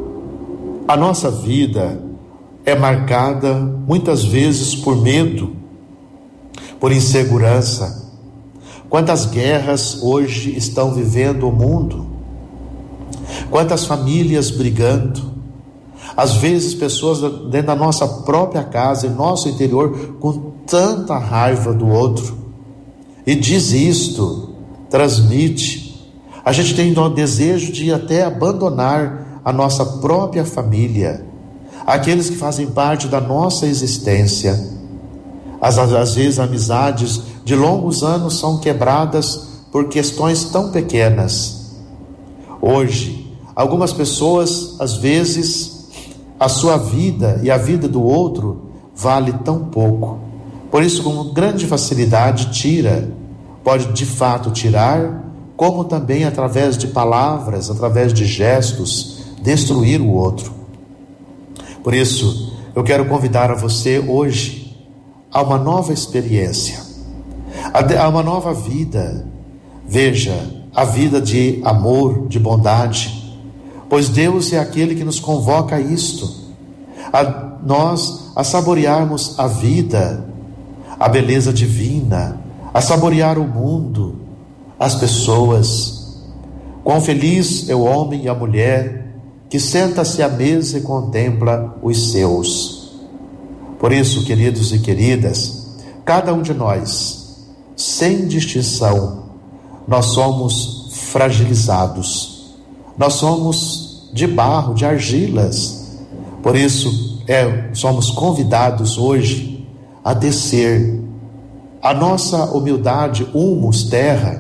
A nossa vida é marcada muitas vezes por medo, por insegurança. Quantas guerras hoje estão vivendo o mundo? Quantas famílias brigando? Às vezes pessoas dentro da nossa própria casa, em nosso interior, com tanta raiva do outro. E diz isto, transmite. A gente tem o desejo de até abandonar a nossa própria família, aqueles que fazem parte da nossa existência. Às, às vezes amizades de longos anos são quebradas por questões tão pequenas. Hoje, algumas pessoas, às vezes, a sua vida e a vida do outro vale tão pouco. Por isso, com grande facilidade, tira, pode de fato tirar, como também através de palavras, através de gestos, destruir o outro. Por isso, eu quero convidar a você hoje a uma nova experiência, a uma nova vida. Veja, a vida de amor, de bondade, pois Deus é aquele que nos convoca a isto, a nós a saborearmos a vida, a beleza divina, a saborear o mundo, as pessoas. Quão feliz é o homem e a mulher que senta-se à mesa e contempla os seus. Por isso, queridos e queridas, cada um de nós, sem distinção, nós somos fragilizados, nós somos de barro, de argilas. Por isso, é, somos convidados hoje a descer a nossa humildade, humus, terra,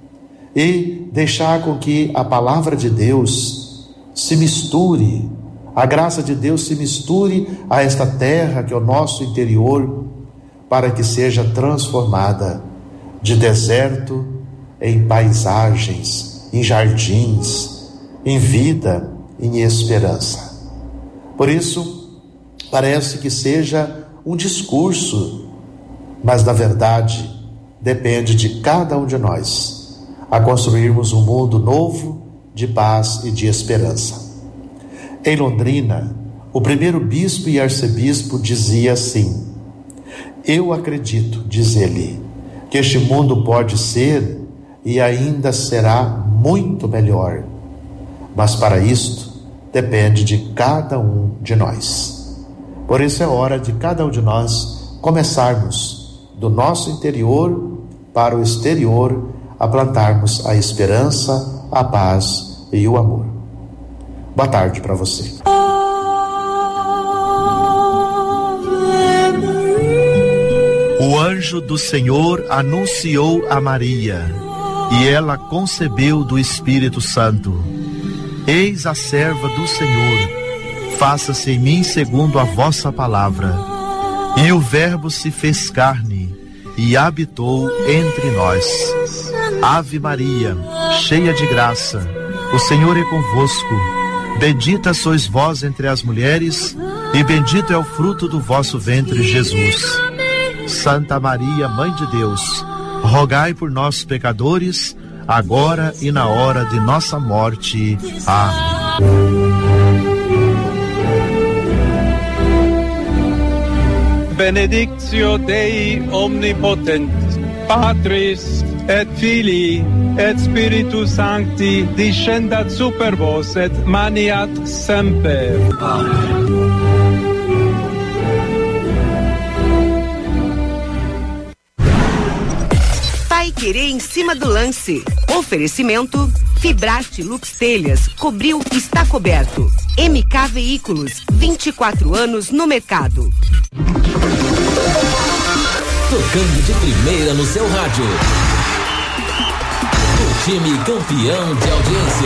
e deixar com que a palavra de Deus se misture, a graça de Deus se misture a esta terra que é o nosso interior, para que seja transformada de deserto em paisagens, em jardins, em vida, em esperança. Por isso, parece que seja um discurso, mas na verdade depende de cada um de nós a construirmos um mundo novo de paz e de esperança. Em Londrina, o primeiro bispo e arcebispo dizia assim: eu acredito, diz ele, que este mundo pode ser e ainda será muito melhor, mas para isto depende de cada um de nós. Por isso é hora de cada um de nós começarmos do nosso interior para o exterior a plantarmos a esperança, a paz e o amor. Boa tarde para você. O anjo do Senhor anunciou a Maria, e ela concebeu do Espírito Santo. Eis a serva do Senhor, faça-se em mim segundo a vossa palavra. E o Verbo se fez carne e habitou entre nós. Ave Maria, cheia de graça, o Senhor é convosco. Bendita sois vós entre as mulheres, e bendito é o fruto do vosso ventre, Jesus. Santa Maria, Mãe de Deus, rogai por nós, pecadores, agora e na hora de nossa morte. Amém. Benedictio Dei omnipotent, Patris et Filii et Spiritus Sancti, descendat super vos et maniat semper. Amen. Paiquerê em cima do lance. Oferecimento: Fibrate Lux Telhas, cobriu, está coberto. M K Veículos, vinte e quatro anos no mercado. Tocando de primeira no seu rádio. O time campeão de audiência.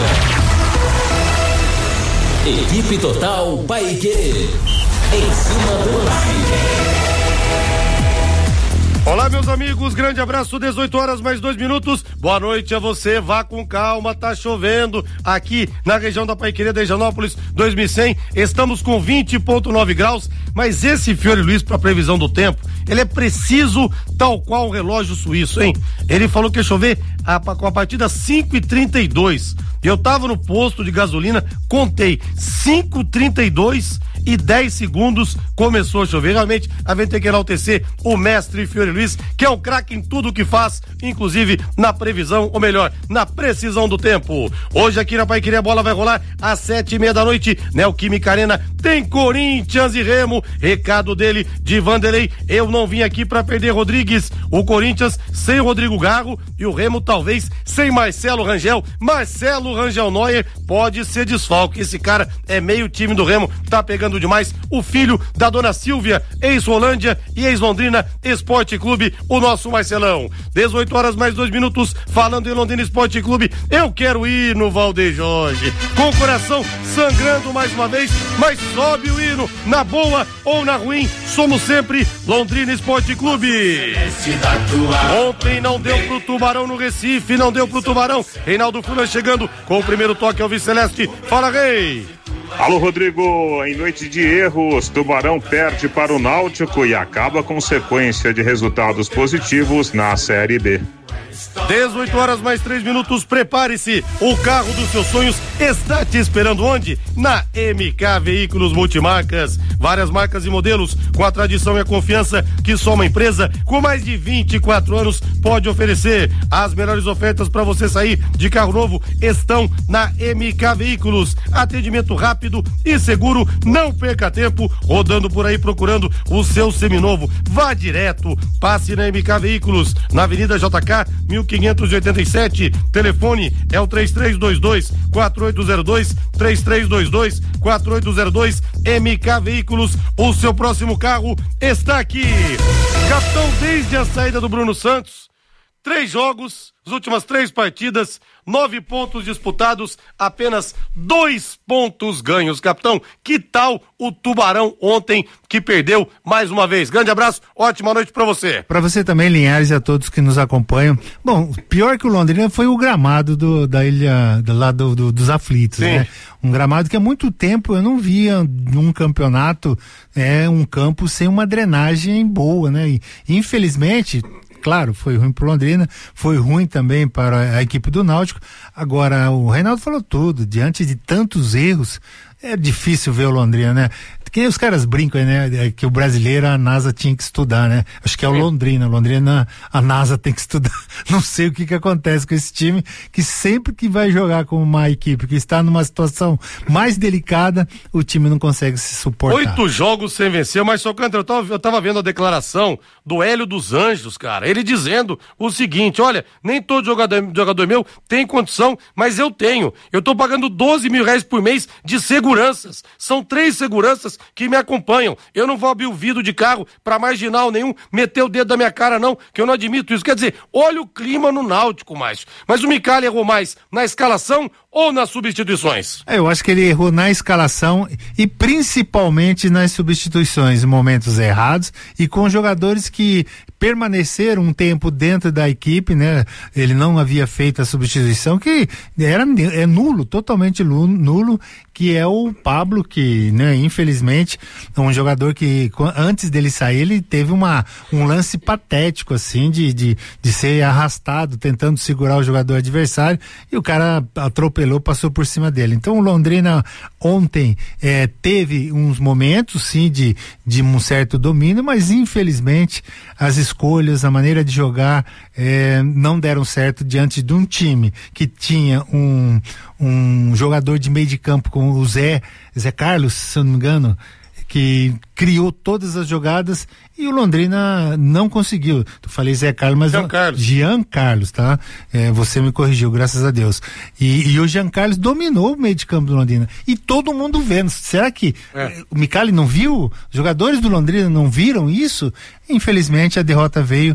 Equipe Total Paiquerê. Em cima do lance. Olá, meus amigos, grande abraço, dezoito horas mais dois minutos. Boa noite a você, vá com calma, tá chovendo aqui na região da Paiquerê da Higienópolis dois mil e cem. Estamos com vinte vírgula nove graus, mas esse Fiore Luiz, para previsão do tempo, ele é preciso, tal qual um relógio suíço, hein? Ele falou que ia chover a, com a partida cinco e trinta e dois. Eu tava no posto de gasolina, contei cinco e trinta e dois e dez segundos começou a chover. Realmente, a gente tem que enaltecer o mestre Fiore Luiz, que é um craque em tudo que faz, inclusive na previsão, ou melhor, na precisão do tempo. Hoje aqui na Paiquerê a bola vai rolar às sete e meia da noite, Neoquímica Arena, tem Corinthians e Remo. Recado dele, de Vanderlei: eu não vim aqui pra perder Rodrigues. O Corinthians sem Rodrigo Garro e o Remo talvez sem Marcelo Rangel. Marcelo Rangel Neuer pode ser desfalque. Esse cara é meio time do Remo, tá pegando demais. O filho da dona Silvia, ex-Rolândia e ex-Londrina Esporte Clube, o nosso Marcelão. dezoito horas mais dois minutos, falando em Londrina Esporte Clube, eu quero ir no Valdeir Jorge, com o coração sangrando mais uma vez, mas sobe o hino, na boa ou na ruim, somos sempre Londrina Esporte Clube. Ontem não deu pro Tubarão no Recife, não deu pro Tubarão. Reinaldo Fulan chegando com o primeiro toque ao Viceleste. Fala, Rei! Alô, Rodrigo, em noite de erros, Tubarão perde para o Náutico e acaba com sequência de resultados positivos na Série B. dezoito horas mais três minutos, prepare-se, o carro dos seus sonhos está te esperando onde? Na M K Veículos Multimarcas, várias marcas e modelos com a tradição e a confiança que só uma empresa com mais de vinte e quatro anos pode oferecer. As melhores ofertas para você sair de carro novo estão na M K Veículos, atendimento rápido e seguro, não perca tempo rodando por aí procurando o seu seminovo, vá direto, passe na M K Veículos, na Avenida J K mil quinhentos e oitenta e sete, telefone é o três três dois dois, quatro oito zero dois, três três dois dois, quatro oito zero dois. M K Veículos, o seu próximo carro está aqui. Capitão, desde a saída do Bruno Santos, três jogos, as últimas três partidas, nove pontos disputados, apenas dois pontos ganhos. Capitão, que tal o Tubarão ontem, que perdeu mais uma vez? Grande abraço, ótima noite pra você. Pra você também, Linhares, e a todos que nos acompanham. Bom, pior que o Londrina foi o gramado do, da ilha, do lado do, dos aflitos, Sim. né? Um gramado que há muito tempo eu não via num campeonato, é um campo sem uma drenagem boa, né? E, infelizmente, claro, foi ruim para Londrina, foi ruim também para a equipe do Náutico. Agora, o Reinaldo falou tudo, diante de tantos erros, é difícil ver o Londrina, né? Que os caras brincam, né? Que o brasileiro, a NASA tinha que estudar, né? Acho que é o Londrina. Londrina, a NASA tem que estudar. Não sei o que que acontece com esse time, que sempre que vai jogar com uma equipe que está numa situação mais delicada, o time não consegue se suportar. Oito jogos sem vencer, mas só que eu tava, eu tava vendo a declaração do Hélio dos Anjos, cara. Ele dizendo o seguinte: olha, nem todo jogador, jogador meu tem condição, mas eu tenho. Eu tô pagando doze mil reais por mês de seguranças. São três seguranças que me acompanham. Eu não vou abrir o vidro de carro pra marginal nenhum meter o dedo da minha cara, não, que eu não admito isso. Quer dizer, olha o clima no Náutico, macho. Mas o Micali errou mais na escalação ou nas substituições? É, eu acho que ele errou na escalação e principalmente nas substituições, em momentos errados e com jogadores que permaneceram um tempo dentro da equipe, né? Ele não havia feito a substituição, que era é nulo, totalmente nulo, que é o Pablo, que, né, infelizmente, é um jogador que antes dele sair, ele teve uma, um lance patético, assim, de, de, de ser arrastado, tentando segurar o jogador adversário, e o cara atropelou, passou por cima dele. Então o Londrina ontem é, teve uns momentos, sim, de, de um certo domínio, mas infelizmente as escolhas, a maneira de jogar é, não deram certo diante de um time que tinha um, um jogador de meio de campo com o Zé, Zé Carlos, se eu não me engano, que criou todas as jogadas e o Londrina não conseguiu. Tu falei Zé Carlos, mas Jean Carlos, Jean Carlos, tá? É, você me corrigiu, graças a Deus. E, e o Jean Carlos dominou o meio de campo do Londrina. E todo mundo vendo. Será que é. o Micali não viu? Os jogadores do Londrina não viram isso? Infelizmente a derrota veio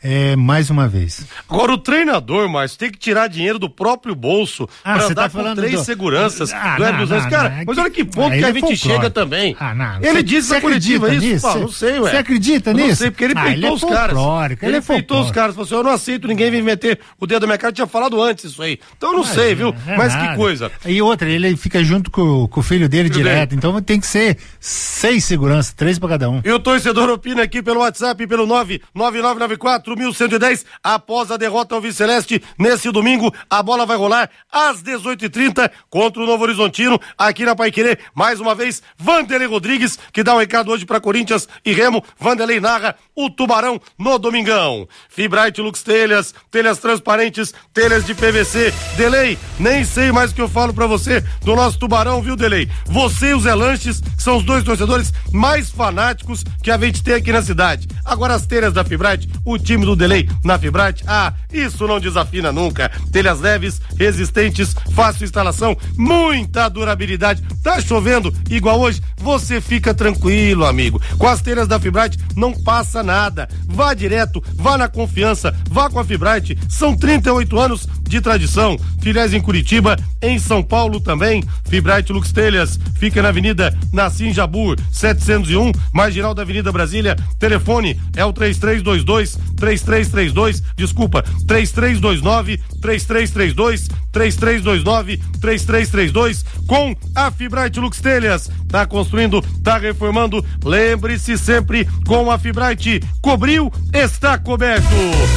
é, mais uma vez. Agora o treinador, Márcio, tem que tirar dinheiro do próprio bolso ah, pra você andar tá com falando três do... seguranças ah, do Hélio dos Anjos. Cara, não, mas olha que ponto ah, que a é gente chega também. Ah, não, ele cê, disse na coletiva isso, pô, não sei, ué. Você acredita eu nisso? Não sei, porque ele ah, peitou ele é os caras. Ele, ele é peitou os caras, falou assim, eu não aceito ninguém vir meter o dedo na minha cara, eu tinha falado antes isso aí. Então eu não mas, sei, viu? É mas nada. que coisa. E outra, ele fica junto com, com o filho dele filho direto, dele. Então tem que ser seis seguranças, três pra cada um. E o torcedor opina aqui pelo WhatsApp, pelo nove nove nove nove quatro um um zero um após a derrota ao Viceleste, nesse domingo, a bola vai rolar às dezoito e trinta contra o Novo Horizontino, aqui na Paiquerê. Mais uma vez, Vanderlei Rodrigues, que dá um recado hoje pra Corinthians e Remo. Vanderlei narra o Tubarão no domingão. Fibrite Lux Telhas, telhas transparentes, telhas de P V C. Delay, nem sei mais o que eu falo pra você do nosso Tubarão, viu, Delay? Você e o Zé Lanches são os dois torcedores mais fanáticos que a gente tem aqui na cidade. Agora as telhas da Fibrite, o time do Delay na Fibrite, ah, isso não desafina nunca. Telhas leves, resistentes, fácil instalação, muita durabilidade. Tá chovendo igual hoje? Você fica tranquilo, amigo. Com as telhas da Fibrite não passa nada. Vá direto, vá na confiança, vá com a Fibrite. São trinta e oito anos de tradição. Filiais em Curitiba, em São Paulo também. Fibrite Lux Telhas fica na Avenida Nassim Jabur, setecentos e um, marginal da Avenida Brasília. Telefone é o três três dois dois, três três três dois, desculpa, três três dois nove, três três três dois, três três dois nove, três três três dois. Com a Fibrite Lux Telhas, tá construindo, tá reformando. Lembre-se sempre, com a Fibrite, cobriu, está coberto.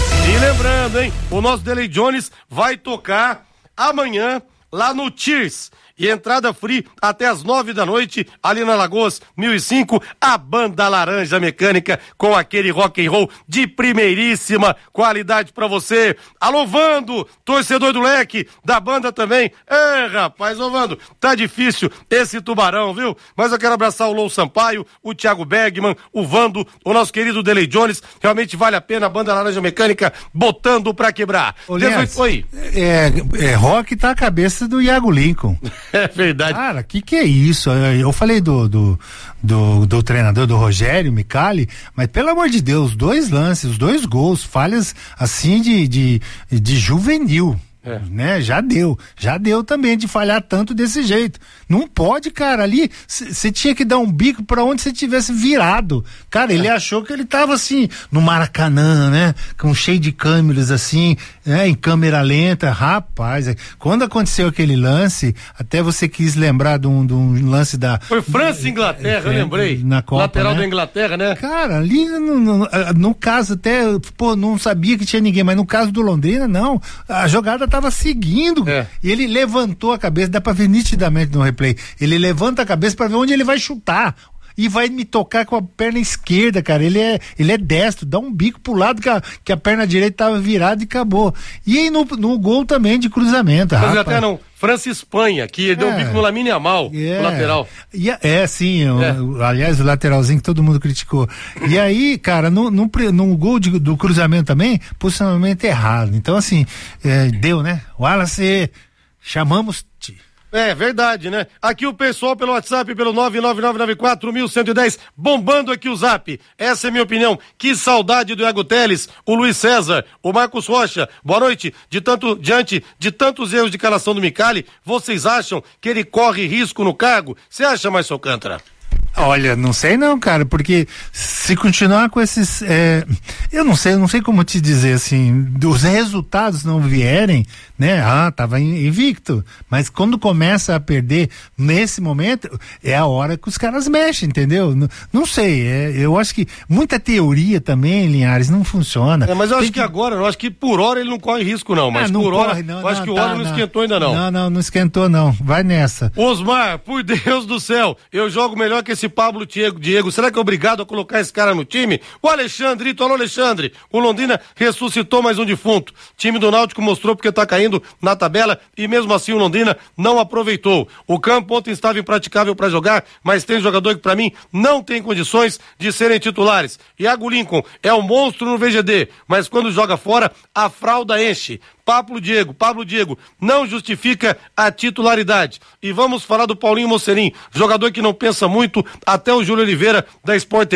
E lembrando, hein, o nosso Delay Jones vai tocar amanhã lá no Cheers. E entrada free até as nove da noite, ali na Lagoas mil e cinco, a Banda Laranja Mecânica, com aquele rock and roll de primeiríssima qualidade pra você. Alô, Vando, torcedor do Leque, da banda também. É, rapaz, ô Vando, tá difícil esse Tubarão, viu? Mas eu quero abraçar o Lou Sampaio, o Thiago Bergman, o Vando, o nosso querido Delay Jones. Realmente vale a pena a Banda Laranja Mecânica botando pra quebrar. dezoito, oi. É, é, rock tá a cabeça do Iago Lincoln. É verdade. Cara, que que é isso? Eu falei do, do, do, do treinador, do Rogério Micali, mas pelo amor de Deus, dois lances, os dois gols, falhas assim de, de, de juvenil. É. Né? Já deu, já deu também de falhar tanto desse jeito. Não pode, cara, ali você tinha que dar um bico pra onde você tivesse virado. Cara, ele é. achou que ele tava assim, no Maracanã, né? Com cheio de câmeras assim, né? Em câmera lenta, rapaz, quando aconteceu aquele lance, até você quis lembrar de um, de um lance da... Foi França e Inglaterra, é, eu lembrei. Na Copa, lateral né? da Inglaterra, né? Cara, ali no, no, no caso até, pô, não sabia que tinha ninguém, mas no caso do Londrina, não. A jogada tá tava seguindo, é. E ele levantou a cabeça, dá pra ver nitidamente no replay, ele levanta a cabeça pra ver onde ele vai chutar, e vai me tocar com a perna esquerda, cara, ele é, ele é destro, dá um bico pro lado que a, que a perna direita tava virada e acabou. E aí no, no gol também de cruzamento, mas rapaz. até não, França e Espanha, que deu é. um bico no Lamine Yamal, é. no lateral. E, é, sim, é. O, aliás, o lateralzinho que todo mundo criticou. E aí, cara, no, no, no gol de, do cruzamento também, posicionamento errado. Então, assim, é, deu, né? Wallace, chamamos-te. É verdade, né? Aqui o pessoal pelo WhatsApp, pelo nove nove nove nove quatro um um zero um, bombando aqui o Zap. Essa é a minha opinião. Que saudade do Iago Teles, o Luiz César, o Marcos Rocha. Boa noite. De tanto, diante de tantos erros de calação do Micali, vocês acham que ele corre risco no cargo? Você acha, Márcio Alcântara? Olha, não sei não, cara, porque se continuar com esses, é, eu não sei, eu não sei como te dizer assim, os resultados não vierem, né? Ah, tava invicto, mas quando começa a perder nesse momento, é a hora que os caras mexem, entendeu? Não, não sei, é, eu acho que muita teoria também, Linhares, não funciona. É, mas eu Tem acho que, que agora, eu acho que por hora ele não corre risco não, mas ah, não por corre, hora, não, eu acho não, que o tá, óleo não, não esquentou ainda não. Não, não, não esquentou não, vai nessa. Osmar, por Deus do céu, eu jogo melhor que esse Pablo Diego, Diego, será que é obrigado a colocar esse cara no time? O Alexandre, alô Alexandre, o Londrina ressuscitou mais um defunto. Time do Náutico mostrou porque tá caindo na tabela e mesmo assim o Londrina não aproveitou. O campo ontem estava impraticável para jogar, mas tem jogador que para mim não tem condições de serem titulares. Iago Lincoln é um monstro no V G D, mas quando joga fora, a fralda enche. Pablo Diego, Pablo Diego não justifica a titularidade. E vamos falar do Paulinho Mocerim, jogador que não pensa muito, até o Júlio Oliveira da Sport T V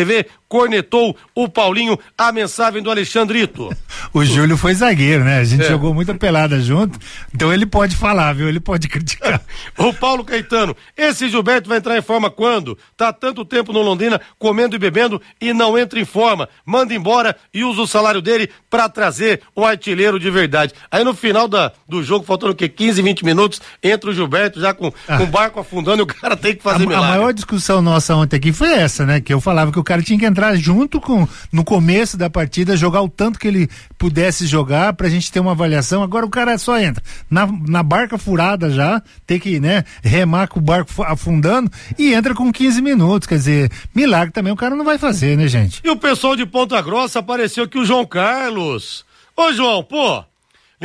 cornetou o Paulinho. A mensagem do Alexandrito. O Júlio foi zagueiro, né? A gente É. jogou muita pelada junto, então ele pode falar, viu? Ele pode criticar. O Paulo Caetano, esse Gilberto vai entrar em forma quando? Tá tanto tempo no Londrina, comendo e bebendo e não entra em forma. Manda embora e usa o salário dele pra trazer um artilheiro de verdade. Aí no final da, do jogo, faltando o quê? quinze, vinte minutos, entra o Gilberto já com, Ah. com o barco afundando e o cara tem que fazer a, a milagre. maior discussão nossa ontem aqui foi essa, né? Que eu falava que o cara tinha que entrar junto com, no começo da partida, jogar o tanto que ele pudesse jogar pra gente ter uma avaliação. Agora o cara só entra na, na barca furada já, tem que, né, remar com o barco fu- afundando e entra com quinze minutos. Quer dizer, milagre também o cara não vai fazer, né, gente? E o pessoal de Ponta Grossa apareceu aqui, o João Carlos. Ô, João, pô,